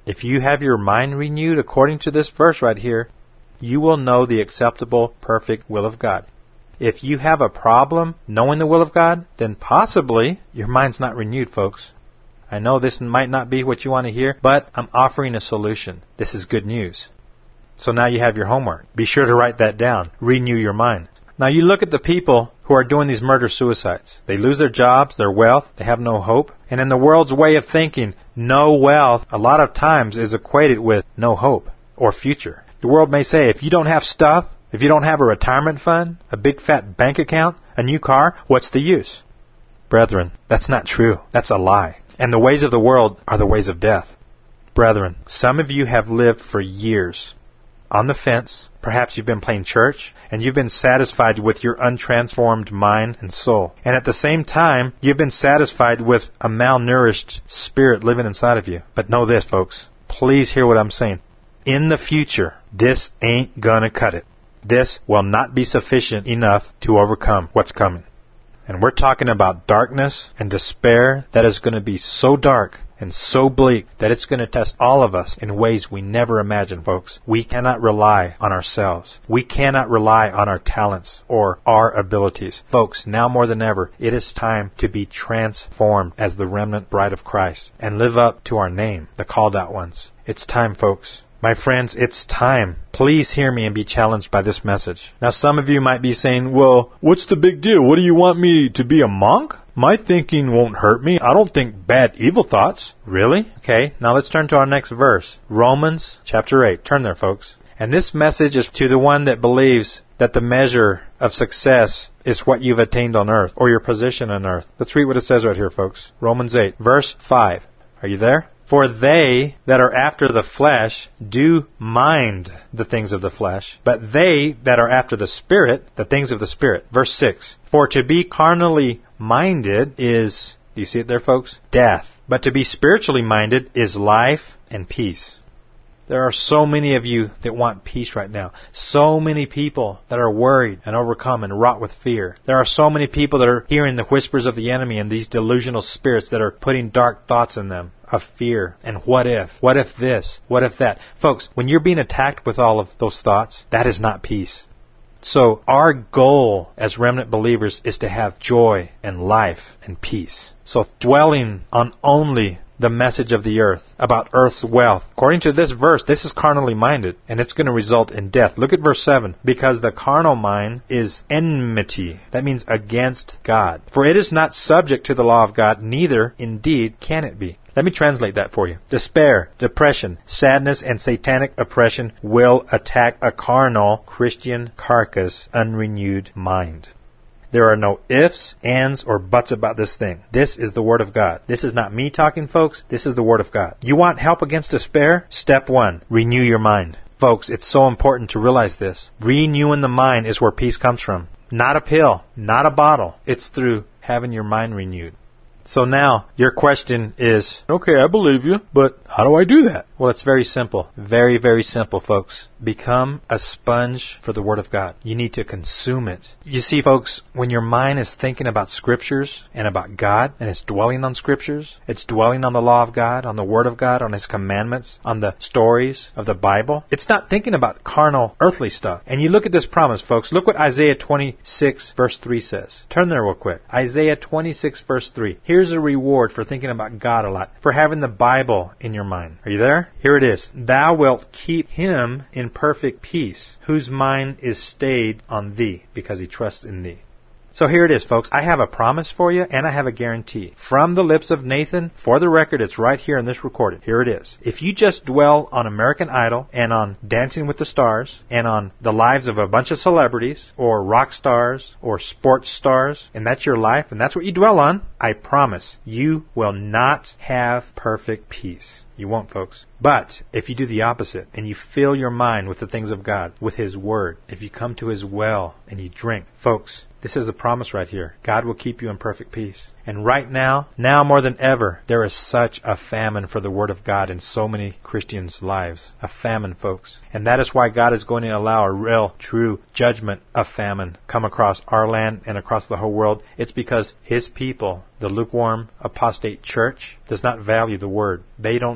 If you have your mind renewed according to this verse right here, you will know the acceptable, perfect will of God. If you have a problem knowing the will of God, then possibly your mind's not renewed, folks. I know this might not be what you want to hear, but I'm offering a solution. This is good news. So now you have your homework. Be sure to write that down. Renew your mind. Now you look at the people who are doing these murder-suicides. They lose their jobs, their wealth, they have no hope. And in the world's way of thinking, no wealth a lot of times is equated with no hope or future. The world may say, if you don't have stuff, if you don't have a retirement fund, a big fat bank account, a new car, what's the use? Brethren, that's not true. That's a lie. And the ways of the world are the ways of death. Brethren, some of you have lived for years on the fence. Perhaps you've been playing church, and you've been satisfied with your untransformed mind and soul. And at the same time, you've been satisfied with a malnourished spirit living inside of you. But know this, folks. Please hear what I'm saying. In the future, this ain't gonna cut it. This will not be sufficient enough to overcome what's coming. And we're talking about darkness and despair that is going to be so dark and so bleak that it's going to test all of us in ways we never imagined, folks. We cannot rely on ourselves. We cannot rely on our talents or our abilities. Folks, now more than ever, it is time to be transformed as the remnant bride of Christ and live up to our name, the called out ones. It's time, folks. My friends, it's time. Please hear me and be challenged by this message. Now, some of you might be saying, well, what's the big deal? What do you want me to be, a monk? My thinking won't hurt me. I don't think bad, evil thoughts. Really? Okay, now let's turn to our next verse. Romans chapter eight. Turn there, folks. And this message is to the one that believes that the measure of success is what you've attained on earth or your position on earth. Let's read what it says right here, folks. Romans eight, verse five. Are you there? For they that are after the flesh do mind the things of the flesh, but they that are after the Spirit, the things of the Spirit. Verse six. For to be carnally minded is, do you see it there, folks? Death. But to be spiritually minded is life and peace. There are so many of you that want peace right now. So many people that are worried and overcome and wrought with fear. There are so many people that are hearing the whispers of the enemy and these delusional spirits that are putting dark thoughts in them of fear and what if, what if this, what if that. Folks, when you're being attacked with all of those thoughts, that is not peace. So our goal as remnant believers is to have joy and life and peace. So dwelling on only the message of the earth, about earth's wealth. According to this verse, this is carnally minded, and it's going to result in death. Look at verse seven. Because the carnal mind is enmity. That means against God. For it is not subject to the law of God, neither indeed can it be. Let me translate that for you. Despair, depression, sadness, and satanic oppression will attack a carnal, Christian carcass, unrenewed mind. There are no ifs, ands, or buts about this thing. This is the Word of God. This is not me talking, folks. This is the Word of God. You want help against despair? Step one, renew your mind. Folks, it's so important to realize this. Renewing the mind is where peace comes from. Not a pill, not a bottle. It's through having your mind renewed. So now, your question is, okay, I believe you, but how do I do that? Well, it's very simple. Very, very simple, folks. Become a sponge for the Word of God. You need to consume it. You see, folks, when your mind is thinking about Scriptures and about God, and it's dwelling on Scriptures, it's dwelling on the law of God, on the Word of God, on His commandments, on the stories of the Bible, it's not thinking about carnal, earthly stuff. And you look at this promise, folks. Look what Isaiah twenty-six, verse three says. Turn there real quick. Isaiah twenty-six, verse three. Here's a reward for thinking about God a lot, for having the Bible in your mind. Are you there? Here it is. Thou wilt keep him in perfect peace, whose mind is stayed on thee, because he trusts in thee. So here it is, folks. I have a promise for you, and I have a guarantee. From the lips of Nathan, for the record, it's right here in this recorded. Here it is. If you just dwell on American Idol, and on Dancing with the Stars, and on the lives of a bunch of celebrities, or rock stars, or sports stars, and that's your life, and that's what you dwell on, I promise, you will not have perfect peace. You won't, folks. But if you do the opposite, and you fill your mind with the things of God, with His Word, if you come to His well, and you drink, folks, this is a promise right here. God will keep you in perfect peace. And right now, now more than ever, there is such a famine for the Word of God in so many Christians' lives. A famine, folks. And that is why God is going to allow a real, true judgment of famine come across our land and across the whole world. It's because His people, the lukewarm, apostate church, does not value the Word. They don't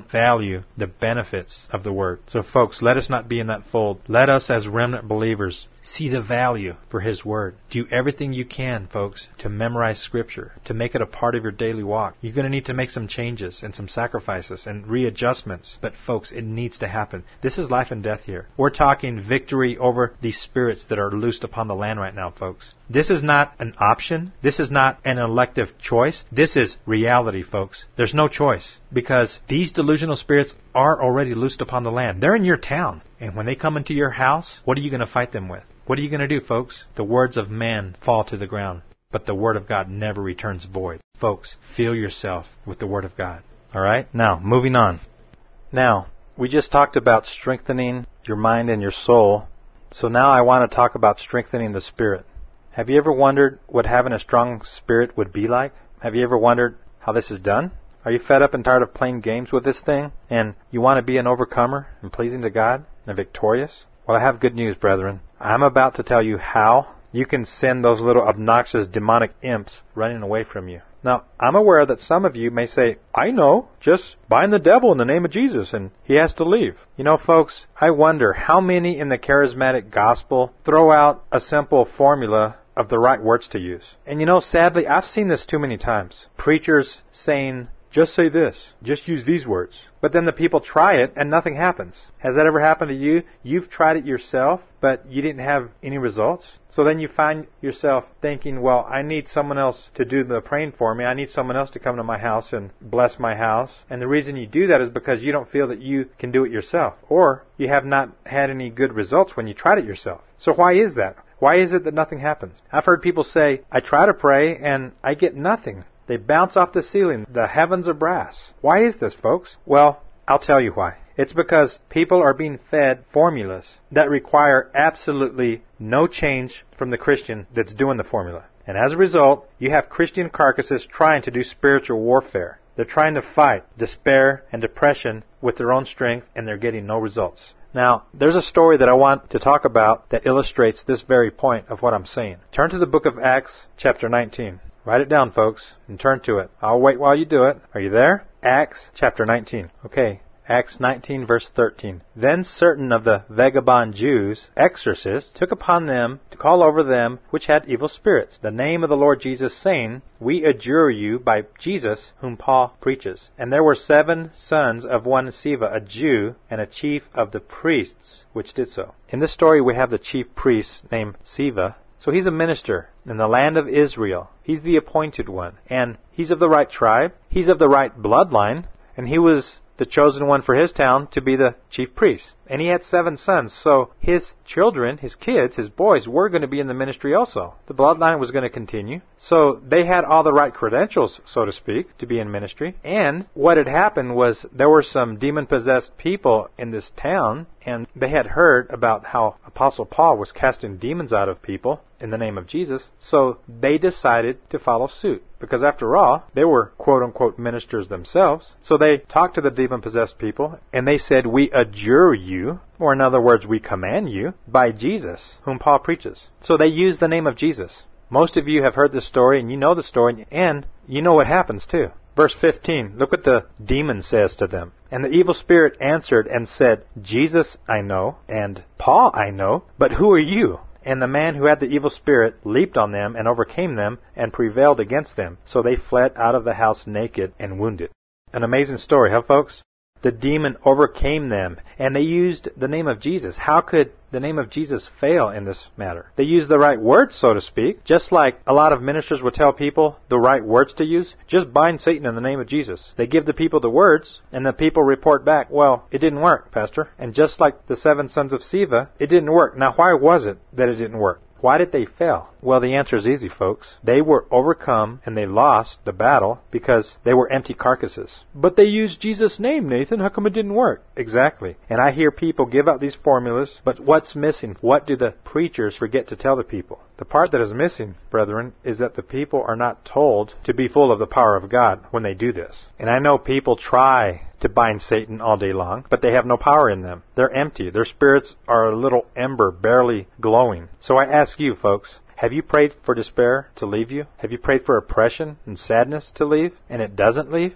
value the benefits of the Word. So folks, let us not be in that fold. Let us as remnant believers see the value for His Word. Do everything you can, folks, to memorize Scripture, to make it a part of your daily walk. You're going to need to make some changes and some sacrifices and readjustments. But folks, it needs to happen. This is life and death here. We're talking victory over these spirits that are loosed upon the land right now, folks. This is not an option. This is not an elective choice. This is reality, folks. There's no choice because these delusional spirits are already loosed upon the land. They're in your town. And when they come into your house, what are you going to fight them with? What are you going to do, folks? The words of men fall to the ground, but the Word of God never returns void. Folks, fill yourself with the Word of God. All right? Now, moving on. Now, we just talked about strengthening your mind and your soul. So now I want to talk about strengthening the spirit. Have you ever wondered what having a strong spirit would be like? Have you ever wondered how this is done? Are you fed up and tired of playing games with this thing? And you want to be an overcomer and pleasing to God and victorious? Well, I have good news, brethren. I'm about to tell you how you can send those little obnoxious demonic imps running away from you. Now, I'm aware that some of you may say, I know, just bind the devil in the name of Jesus and he has to leave. You know, folks, I wonder how many in the charismatic gospel throw out a simple formula of the right words to use. And you know, sadly, I've seen this too many times. Preachers saying, just say this. Just use these words. But then the people try it and nothing happens. Has that ever happened to you? You've tried it yourself, but you didn't have any results. So then you find yourself thinking, well, I need someone else to do the praying for me. I need someone else to come to my house and bless my house. And the reason you do that is because you don't feel that you can do it yourself. Or you have not had any good results when you tried it yourself. So why is that? Why is it that nothing happens? I've heard people say, I try to pray and I get nothing. They bounce off the ceiling. The heavens are brass. Why is this, folks? Well, I'll tell you why. It's because people are being fed formulas that require absolutely no change from the Christian that's doing the formula. And as a result, you have Christian carcasses trying to do spiritual warfare. They're trying to fight despair and depression with their own strength, and they're getting no results. Now, there's a story that I want to talk about that illustrates this very point of what I'm saying. Turn to the book of Acts, chapter nineteen. Write it down, folks, and turn to it. I'll wait while you do it. Are you there? Acts chapter nineteen. Okay, Acts nineteen, verse thirteen. Then certain of the vagabond Jews, exorcists, took upon them to call over them which had evil spirits, the name of the Lord Jesus, saying, We adjure you by Jesus whom Paul preaches. And there were seven sons of one Sceva, a Jew, and a chief of the priests, which did so. In this story we have the chief priest named Sceva. So he's a minister in the land of Israel. He's the appointed one. And he's of the right tribe. He's of the right bloodline. And he was the chosen one for his town to be the chief priest. And he had seven sons. So his children, his kids, his boys were going to be in the ministry also. The bloodline was going to continue. So they had all the right credentials, so to speak, to be in ministry. And what had happened was there were some demon-possessed people in this town, and they had heard about how Apostle Paul was casting demons out of people in the name of Jesus. So they decided to follow suit. Because after all, they were quote-unquote ministers themselves. So they talked to the demon-possessed people, and they said, We adjure you, or in other words, we command you, by Jesus, whom Paul preaches. So they used the name of Jesus. Most of you have heard this story, and you know the story, and you know what happens too. Verse fifteen, look what the demon says to them. And the evil spirit answered and said, Jesus I know, and Paul I know, but who are you? And the man who had the evil spirit leaped on them and overcame them and prevailed against them. So they fled out of the house naked and wounded. An amazing story, huh, folks? The demon overcame them, and they used the name of Jesus. How could the name of Jesus fail in this matter? They used the right words, so to speak. Just like a lot of ministers would tell people the right words to use, just bind Satan in the name of Jesus. They give the people the words, and the people report back, well, it didn't work, Pastor. And just like the seven sons of Sceva, it didn't work. Now, why was it that it didn't work? Why did they fail? Well, the answer is easy, folks. They were overcome and they lost the battle because they were empty carcasses. But they used Jesus' name, Nathan. How come it didn't work? Exactly. And I hear people give out these formulas, but what's missing? What do the preachers forget to tell the people? The part that is missing, brethren, is that the people are not told to be full of the power of God when they do this. And I know people try to bind Satan all day long, but they have no power in them. They're empty. Their spirits are a little ember, barely glowing. So I ask you, folks, have you prayed for despair to leave you? Have you prayed for oppression and sadness to leave, and it doesn't leave?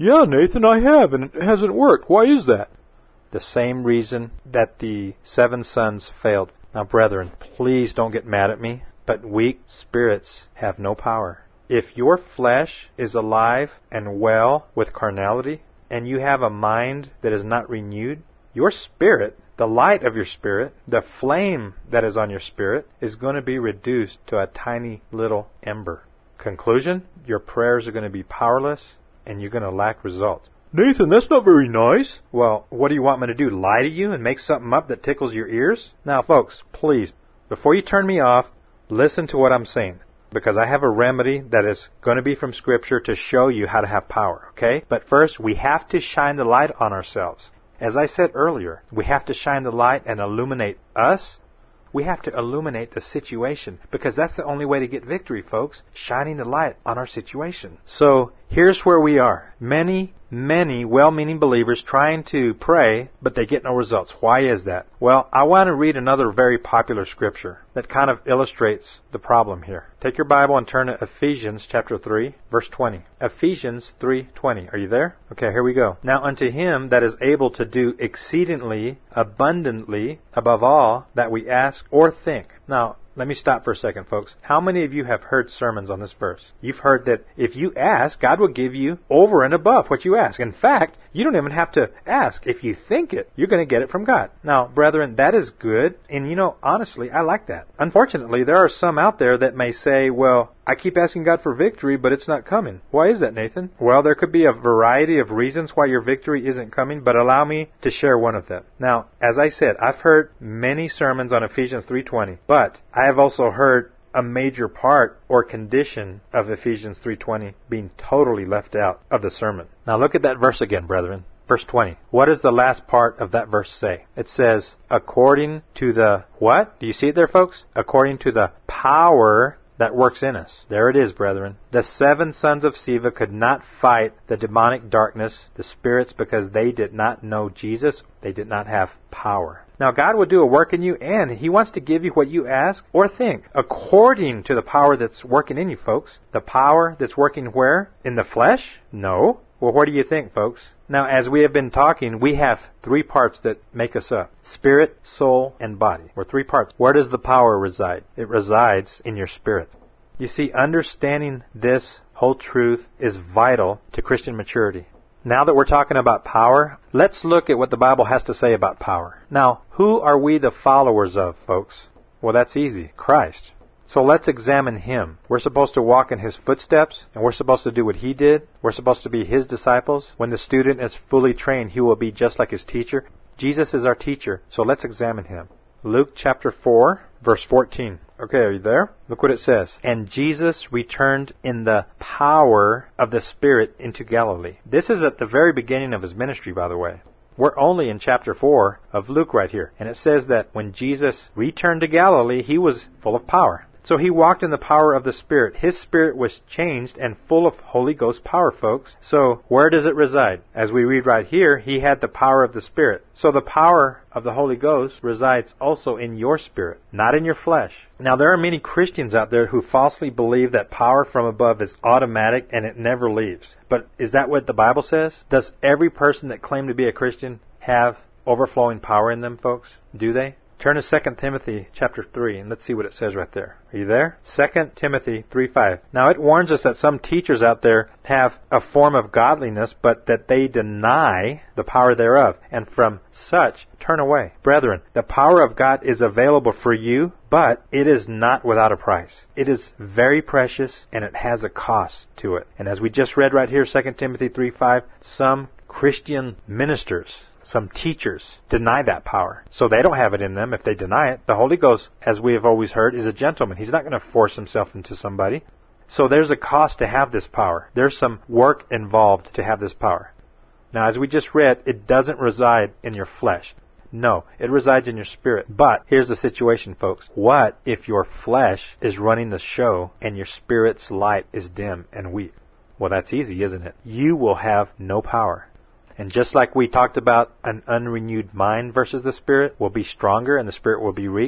Yeah, Nathan, I have, and it hasn't worked. Why is that? The same reason that the seven sons failed. Now, brethren, please don't get mad at me, but weak spirits have no power. If your flesh is alive and well with carnality, and you have a mind that is not renewed, your spirit, the light of your spirit, the flame that is on your spirit, is going to be reduced to a tiny little ember. Conclusion, your prayers are going to be powerless, and you're going to lack results. Nathan, that's not very nice. Well, what do you want me to do, lie to you and make something up that tickles your ears? Now, folks, please, before you turn me off, listen to what I'm saying, because I have a remedy that is going to be from Scripture to show you how to have power, okay? But first, we have to shine the light on ourselves. As I said earlier, we have to shine the light and illuminate us. We have to illuminate the situation, because that's the only way to get victory, folks, shining the light on our situation. So, here's where we are. Many, many well-meaning believers trying to pray, but they get no results. Why is that? Well, I want to read another very popular scripture that kind of illustrates the problem here. Take your Bible and turn to Ephesians chapter three, verse twenty. Ephesians three twenty. Are you there? Okay, here we go. Now unto him that is able to do exceedingly abundantly above all that we ask or think. Now, let me stop for a second, folks. How many of you have heard sermons on this verse? You've heard that if you ask, God will give you over and above what you ask. In fact, you don't even have to ask. If you think it, you're going to get it from God. Now, brethren, that is good. And you know, honestly, I like that. Unfortunately, there are some out there that may say, well, I keep asking God for victory, but it's not coming. Why is that, Nathan? Well, there could be a variety of reasons why your victory isn't coming, but allow me to share one of them. Now, as I said, I've heard many sermons on Ephesians three twenty, but I have also heard a major part or condition of Ephesians three twenty being totally left out of the sermon. Now look at that verse again, brethren. Verse twenty. What does the last part of that verse say? It says, according to the what? Do you see it there, folks? According to the power that works in us. There it is, brethren. The seven sons of Sceva could not fight the demonic darkness, the spirits, because they did not know Jesus. They did not have power. Now, God will do a work in you, and He wants to give you what you ask or think, according to the power that's working in you, folks. The power that's working where? In the flesh? No. Well, what do you think, folks? Now, as we have been talking, we have three parts that make us up. Spirit, soul, and body. We're three parts. Where does the power reside? It resides in your spirit. You see, understanding this whole truth is vital to Christian maturity. Now that we're talking about power, let's look at what the Bible has to say about power. Now, who are we the followers of, folks? Well, that's easy. Christ. So let's examine Him. We're supposed to walk in His footsteps, and we're supposed to do what He did. We're supposed to be His disciples. When the student is fully trained, he will be just like his teacher. Jesus is our teacher, so let's examine Him. Luke chapter four, verse fourteen. Okay, are you there? Look what it says. And Jesus returned in the power of the Spirit into Galilee. This is at the very beginning of His ministry, by the way. We're only in chapter four of Luke right here. And it says that when Jesus returned to Galilee, He was full of power. So He walked in the power of the Spirit. His spirit was changed and full of Holy Ghost power, folks. So where does it reside? As we read right here, He had the power of the Spirit. So the power of the Holy Ghost resides also in your spirit, not in your flesh. Now, there are many Christians out there who falsely believe that power from above is automatic and it never leaves. But is that what the Bible says? Does every person that claims to be a Christian have overflowing power in them, folks? Do they? Turn to Second Timothy chapter three, and let's see what it says right there. Are you there? Second Timothy three five. Now, it warns us that some teachers out there have a form of godliness, but that they deny the power thereof, and from such turn away. Brethren, the power of God is available for you, but it is not without a price. It is very precious, and it has a cost to it. And as we just read right here, Second Timothy three five, some Christian ministers, some teachers deny that power. So they don't have it in them if they deny it. The Holy Ghost, as we have always heard, is a gentleman. He's not going to force Himself into somebody. So there's a cost to have this power. There's some work involved to have this power. Now, as we just read, it doesn't reside in your flesh. No, it resides in your spirit. But here's the situation, folks. What if your flesh is running the show and your spirit's light is dim and weak? Well, that's easy, isn't it? You will have no power. And just like we talked about an unrenewed mind versus the spirit will be stronger and the spirit will be weak,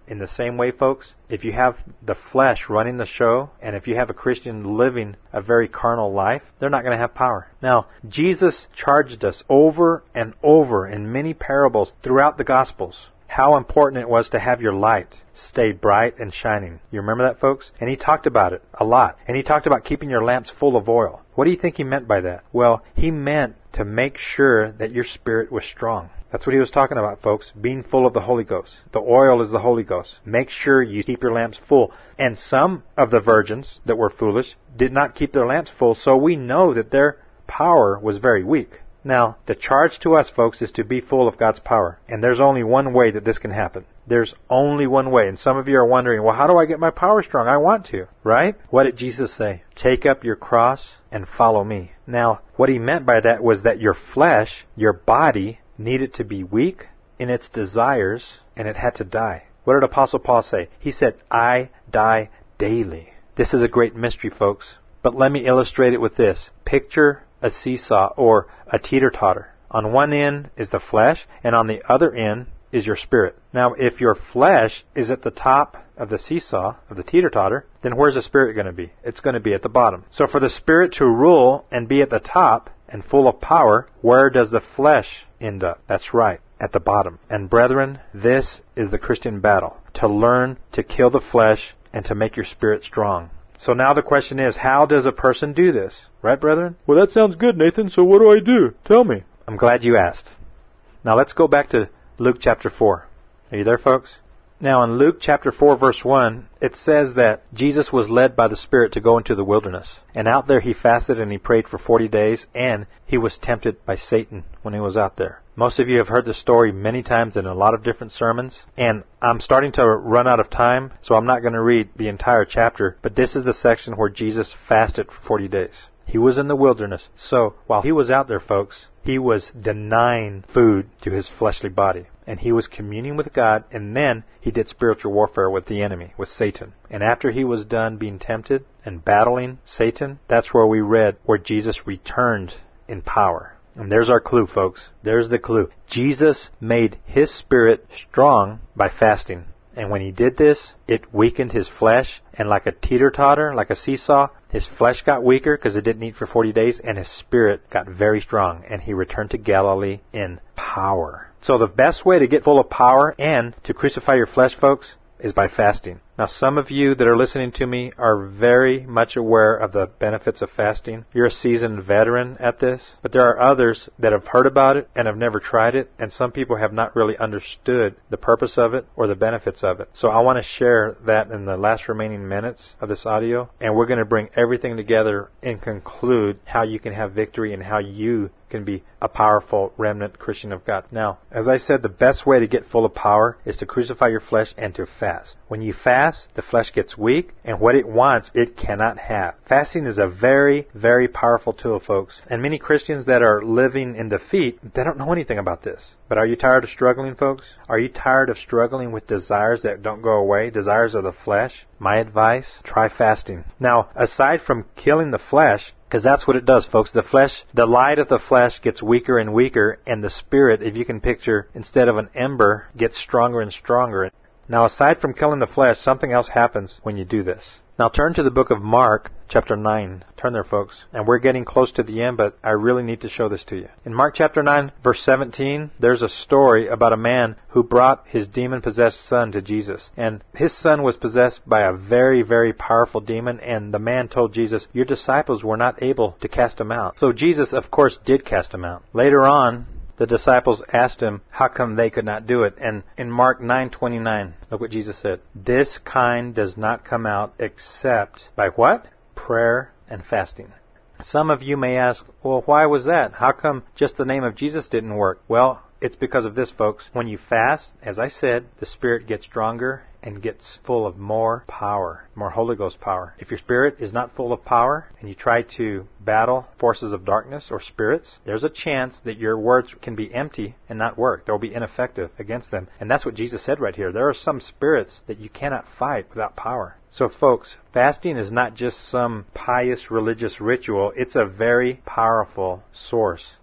In the same way, folks, if you have the flesh running the show, and if you have a Christian living a very carnal life, they're not going to have power. Now, Jesus charged us over and over in many parables throughout the Gospels how important it was to have your light stay bright and shining. You remember that, folks? And he talked about it a lot. And he talked about keeping your lamps full of oil. What do you think he meant by that? Well, he meant to make sure that your spirit was strong. That's what he was talking about, folks. Being full of the Holy Ghost. The oil is the Holy Ghost. Make sure you keep your lamps full. And some of the virgins that were foolish did not keep their lamps full, so we know that their power was very weak. Now, the charge to us, folks, is to be full of God's power. And there's only one way that this can happen. There's only one way. And some of you are wondering, well, how do I get my power strong? I want to, right? What did Jesus say? Take up your cross and follow me. Now, what he meant by that was that your flesh, your body, needed to be weak in its desires, and it had to die. What did Apostle Paul say? He said, I die daily. This is a great mystery, folks. But let me illustrate it with this. Picture a seesaw or a teeter-totter. On one end is the flesh, and on the other end is your spirit. Now, if your flesh is at the top of the seesaw, of the teeter-totter, then where's the spirit going to be? It's going to be at the bottom. So for the spirit to rule and be at the top and full of power, where does the flesh end up? That's right, at the bottom. And brethren, this is the Christian battle. To learn to kill the flesh and to make your spirit strong. So now the question is, how does a person do this? Right, brethren? Well, that sounds good, Nathan, so what do I do? Tell me. I'm glad you asked. Now let's go back to Luke chapter four. Are you there, folks? Now in Luke chapter four, verse one, it says that Jesus was led by the Spirit to go into the wilderness. And out there he fasted and he prayed for forty days, and he was tempted by Satan when he was out there. Most of you have heard the story many times in a lot of different sermons, and I'm starting to run out of time, so I'm not going to read the entire chapter, but this is the section where Jesus fasted for forty days. He was in the wilderness, so while he was out there, folks, he was denying food to his fleshly body. And he was communing with God, and then he did spiritual warfare with the enemy, with Satan. And after he was done being tempted and battling Satan, that's where we read where Jesus returned in power. And there's our clue, folks. There's the clue. Jesus made his spirit strong by fasting. And when he did this, it weakened his flesh. And like a teeter-totter, like a seesaw, his flesh got weaker because it didn't eat for forty days. And his spirit got very strong. And he returned to Galilee in power. So the best way to get full of power and to crucify your flesh, folks, is by fasting. Now, some of you that are listening to me are very much aware of the benefits of fasting. You're a seasoned veteran at this. But there are others that have heard about it and have never tried it. And some people have not really understood the purpose of it or the benefits of it. So I want to share that in the last remaining minutes of this audio. And we're going to bring everything together and conclude how you can have victory and how you can be a powerful remnant Christian of God. Now, as I said, the best way to get full of power is to crucify your flesh and to fast. When you fast, the flesh gets weak, and what it wants, it cannot have. Fasting is a very, very powerful tool, folks. And many Christians that are living in defeat, they don't know anything about this. But are you tired of struggling, folks? Are you tired of struggling with desires that don't go away, desires of the flesh? My advice, try fasting. Now, aside from killing the flesh, because that's what it does, folks. The flesh, the light of the flesh gets weaker and weaker, and the spirit, if you can picture, instead of an ember, gets stronger and stronger. Now, aside from killing the flesh, something else happens when you do this. Now, turn to the book of Mark, chapter nine. Turn there, folks. And we're getting close to the end, but I really need to show this to you. In Mark chapter nine, verse seventeen, there's a story about a man who brought his demon-possessed son to Jesus. And his son was possessed by a very, very powerful demon, and the man told Jesus, your disciples were not able to cast him out. So Jesus, of course, did cast him out. Later on, the disciples asked him how come they could not do it. And in Mark nine twenty-nine, look what Jesus said. This kind does not come out except by what? Prayer and fasting. Some of you may ask, well, why was that? How come just the name of Jesus didn't work? Well, it's because of this, folks. When you fast, as I said, the spirit gets stronger and gets full of more power, more Holy Ghost power. If your spirit is not full of power and you try to battle forces of darkness or spirits, there's a chance that your words can be empty and not work. They'll be ineffective against them. And that's what Jesus said right here. There are some spirits that you cannot fight without power. So folks, fasting is not just some pious religious ritual. It's a very powerful source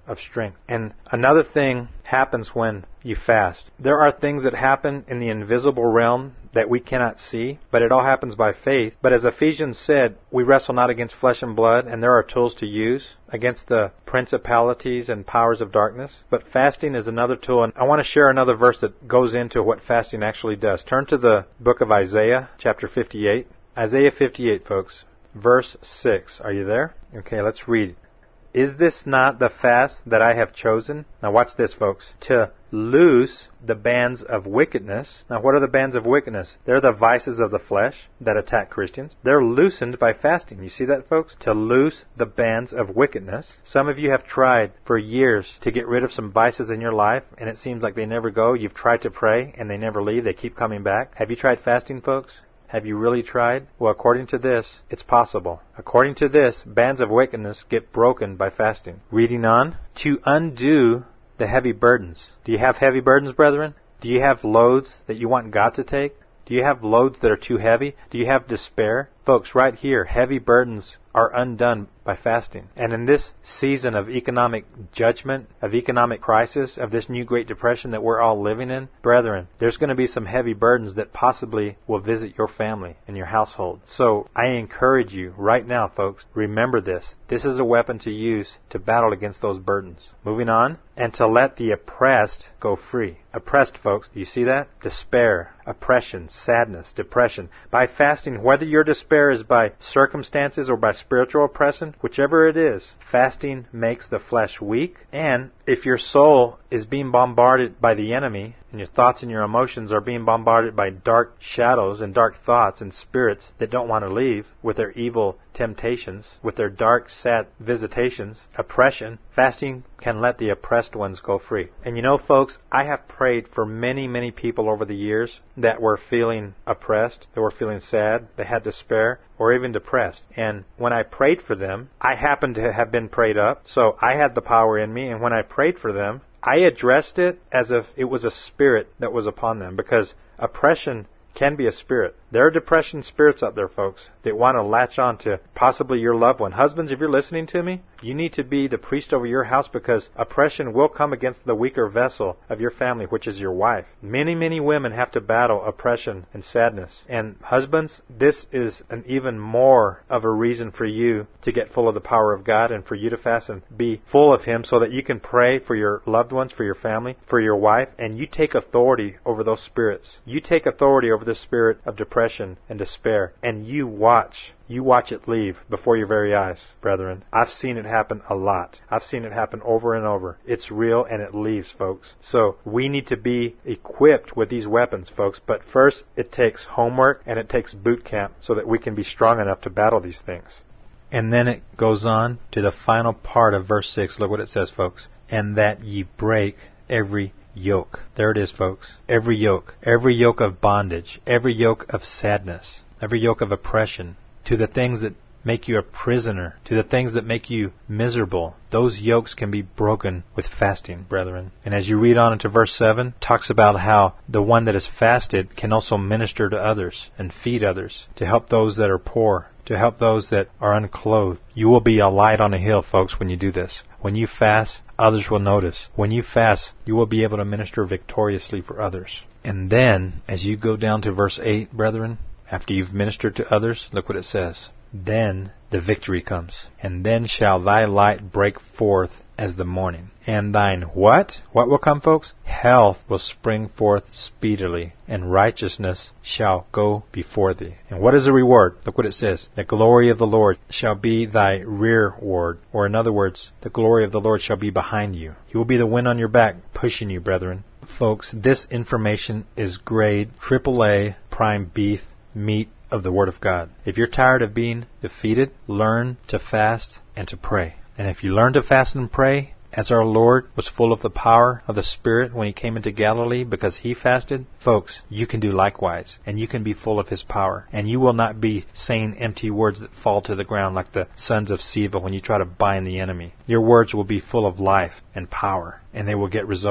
of strength. And another thing happens when you fast. There are things that happen in the invisible realm that we cannot see, but it all happens by faith. But as Ephesians said, we wrestle not against flesh and blood, and there are tools to use against the principalities and powers of darkness. But fasting is another tool, and I want to share another verse that goes into what fasting actually does. Turn to the book of Isaiah, chapter fifty-eight. Isaiah fifty-eight, folks. Verse six. Are you there? Okay, let's read. Is this not the fast that I have chosen? Now watch this, folks. To loose the bands of wickedness. Now what are the bands of wickedness? They're the vices of the flesh that attack Christians. They're loosened by fasting. You see that, folks? To loose the bands of wickedness. Some of you have tried for years to get rid of some vices in your life, and it seems like they never go. You've tried to pray, and they never leave. They keep coming back. Have you tried fasting, folks? Have you really tried? Well, according to this, it's possible. According to this, bands of wickedness get broken by fasting. Reading on. To undo the heavy burdens. Do you have heavy burdens, brethren? Do you have loads that you want God to take? Do you have loads that are too heavy? Do you have despair? Folks, right here, heavy burdens are undone by fasting. And in this season of economic judgment, of economic crisis, of this new Great Depression that we're all living in, brethren, there's going to be some heavy burdens that possibly will visit your family and your household. So I encourage you right now, folks, remember this. This is a weapon to use to battle against those burdens. Moving on. And to let the oppressed go free. Oppressed, folks, do you see that? Despair, oppression, sadness, depression. By fasting, whether your despair is by circumstances or by spiritual oppression, whichever it is, fasting makes the flesh weak. And if your soul is being bombarded by the enemy, and your thoughts and your emotions are being bombarded by dark shadows and dark thoughts and spirits that don't want to leave with their evil temptations, with their dark, sad visitations, oppression, fasting can let the oppressed ones go free. And you know, folks, I have prayed for many, many people over the years that were feeling oppressed, that were feeling sad, they had despair, or even depressed. And when I prayed for them, I happened to have been prayed up, so I had the power in me, and when I prayed for them, I addressed it as if it was a spirit that was upon them, because oppression can be a spirit. There are depression spirits out there, folks, that want to latch on to possibly your loved one. Husbands, if you're listening to me, you need to be the priest over your house, because oppression will come against the weaker vessel of your family, which is your wife. Many, many women have to battle oppression and sadness. And husbands, this is an even more of a reason for you to get full of the power of God and for you to fast and be full of Him so that you can pray for your loved ones, for your family, for your wife, and you take authority over those spirits. You take authority over the spirit of depression and despair, and you watch. You watch it leave before your very eyes, brethren. I've seen it happen a lot. I've seen it happen over and over. It's real and it leaves, folks. So we need to be equipped with these weapons, folks. But first, it takes homework and it takes boot camp so that we can be strong enough to battle these things. And then it goes on to the final part of verse six. Look what it says, folks. And that ye break every yoke. There it is, folks. Every yoke. Every yoke of bondage. Every yoke of sadness. Every yoke of oppression. To the things that make you a prisoner. To the things that make you miserable. Those yokes can be broken with fasting, brethren. And as you read on into verse seven, it talks about how the one that is fasted can also minister to others and feed others. To help those that are poor. To help those that are unclothed. You will be a light on a hill, folks, when you do this. When you fast, others will notice. When you fast, you will be able to minister victoriously for others. And then, as you go down to verse eight, brethren, after you've ministered to others, look what it says. Then the victory comes. And then shall thy light break forth as the morning. And thine what? What will come, folks? Health will spring forth speedily, and righteousness shall go before thee. And what is the reward? Look what it says. The glory of the Lord shall be thy rearward. Or in other words, the glory of the Lord shall be behind you. He will be the wind on your back, pushing you, brethren. Folks, this information is grade triple A prime beef meat of the Word of God. If you're tired of being defeated, learn to fast and to pray. And if you learn to fast and pray, as our Lord was full of the power of the Spirit when He came into Galilee because He fasted, folks, you can do likewise. And you can be full of His power. And you will not be saying empty words that fall to the ground like the sons of Sceva when you try to bind the enemy. Your words will be full of life and power, and they will get results.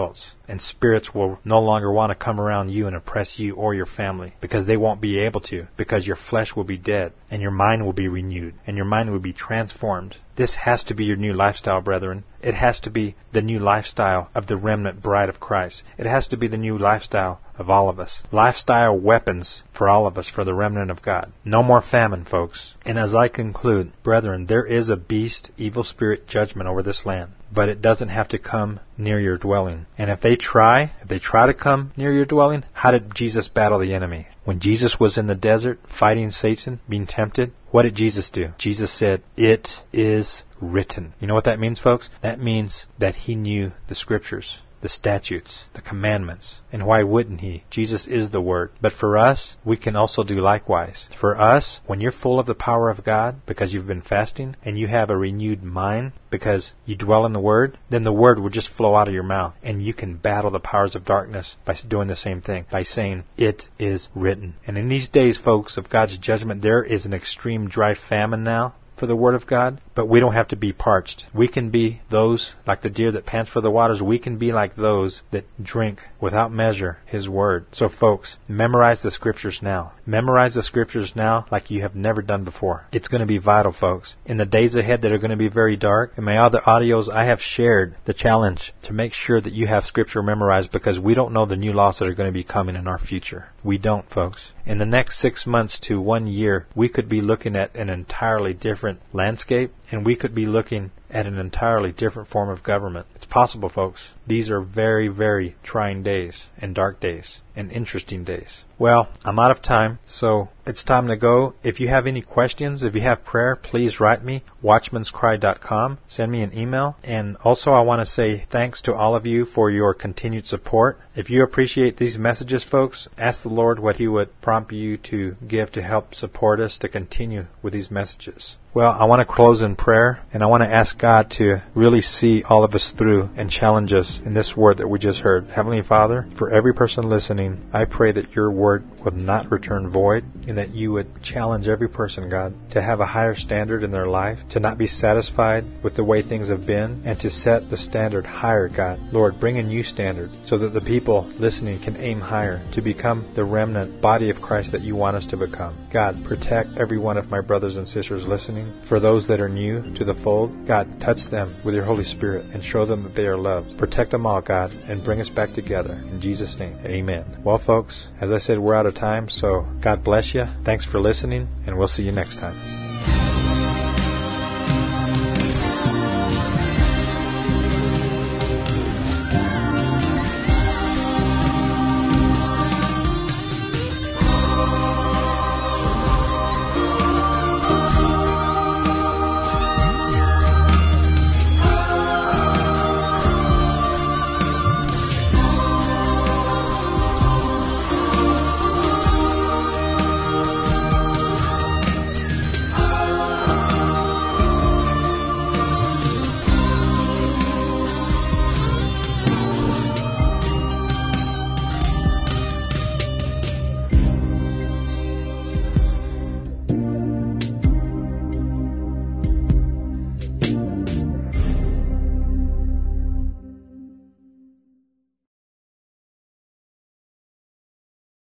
And spirits will no longer want to come around you and oppress you or your family, because they won't be able to, because your flesh will be dead, and your mind will be renewed, and your mind will be transformed. This has to be your new lifestyle, brethren. It has to be the new lifestyle of the remnant bride of Christ. It has to be the new lifestyle of all of us. Lifestyle weapons for all of us, for the remnant of God. No more famine, folks. And as I conclude, brethren, there is a beast, evil spirit judgment over this land, but it doesn't have to come near your dwelling. And if they try, if they try to come near your dwelling, how did Jesus battle the enemy? When Jesus was in the desert fighting Satan, being tempted, what did Jesus do? Jesus said, "It is written." You know what that means, folks? That means that he knew the scriptures, the statutes, the commandments. And why wouldn't he? Jesus is the Word. But for us, we can also do likewise. For us, when you're full of the power of God because you've been fasting and you have a renewed mind because you dwell in the Word, then the Word will just flow out of your mouth and you can battle the powers of darkness by doing the same thing, by saying, "It is written." And in these days, folks, of God's judgment, there is an extreme dry famine now for the Word of God, but we don't have to be parched. We can be those like the deer that pants for the waters. We can be like those that drink without measure His Word. So folks, memorize the Scriptures now. Memorize the Scriptures now like you have never done before. It's going to be vital, folks. In the days ahead that are going to be very dark, in my other audios, I have shared the challenge to make sure that you have Scripture memorized, because we don't know the new laws that are going to be coming in our future. We don't, folks. In the next six months to one year, we could be looking at an entirely different landscape, and we could be looking at an entirely different form of government. It's possible, folks. These are very, very trying days and dark days and interesting days. Well, I'm out of time, so it's time to go. If you have any questions, if you have prayer, please write me, watchmans cry dot com. Send me an email. And also I want to say thanks to all of you for your continued support. If you appreciate these messages, folks, ask the Lord what He would prompt you to give to help support us to continue with these messages. Well, I want to close in prayer, and I want to ask God to really see all of us through and challenge us in this word that we just heard. Heavenly Father, for every person listening, I pray that your word would not return void, and that you would challenge every person, God, to have a higher standard in their life, to not be satisfied with the way things have been, and to set the standard higher, God. Lord, bring a new standard so that the people listening can aim higher to become the remnant body of Christ that you want us to become. God, protect every one of my brothers and sisters listening. For those that are new to the fold, God, touch them with your Holy Spirit and show them that they are loved. Protect them all, God, and bring us back together. In Jesus' name, amen. Well, folks, as I said, we're out of time, so God bless you. Thanks for listening, and we'll see you next time.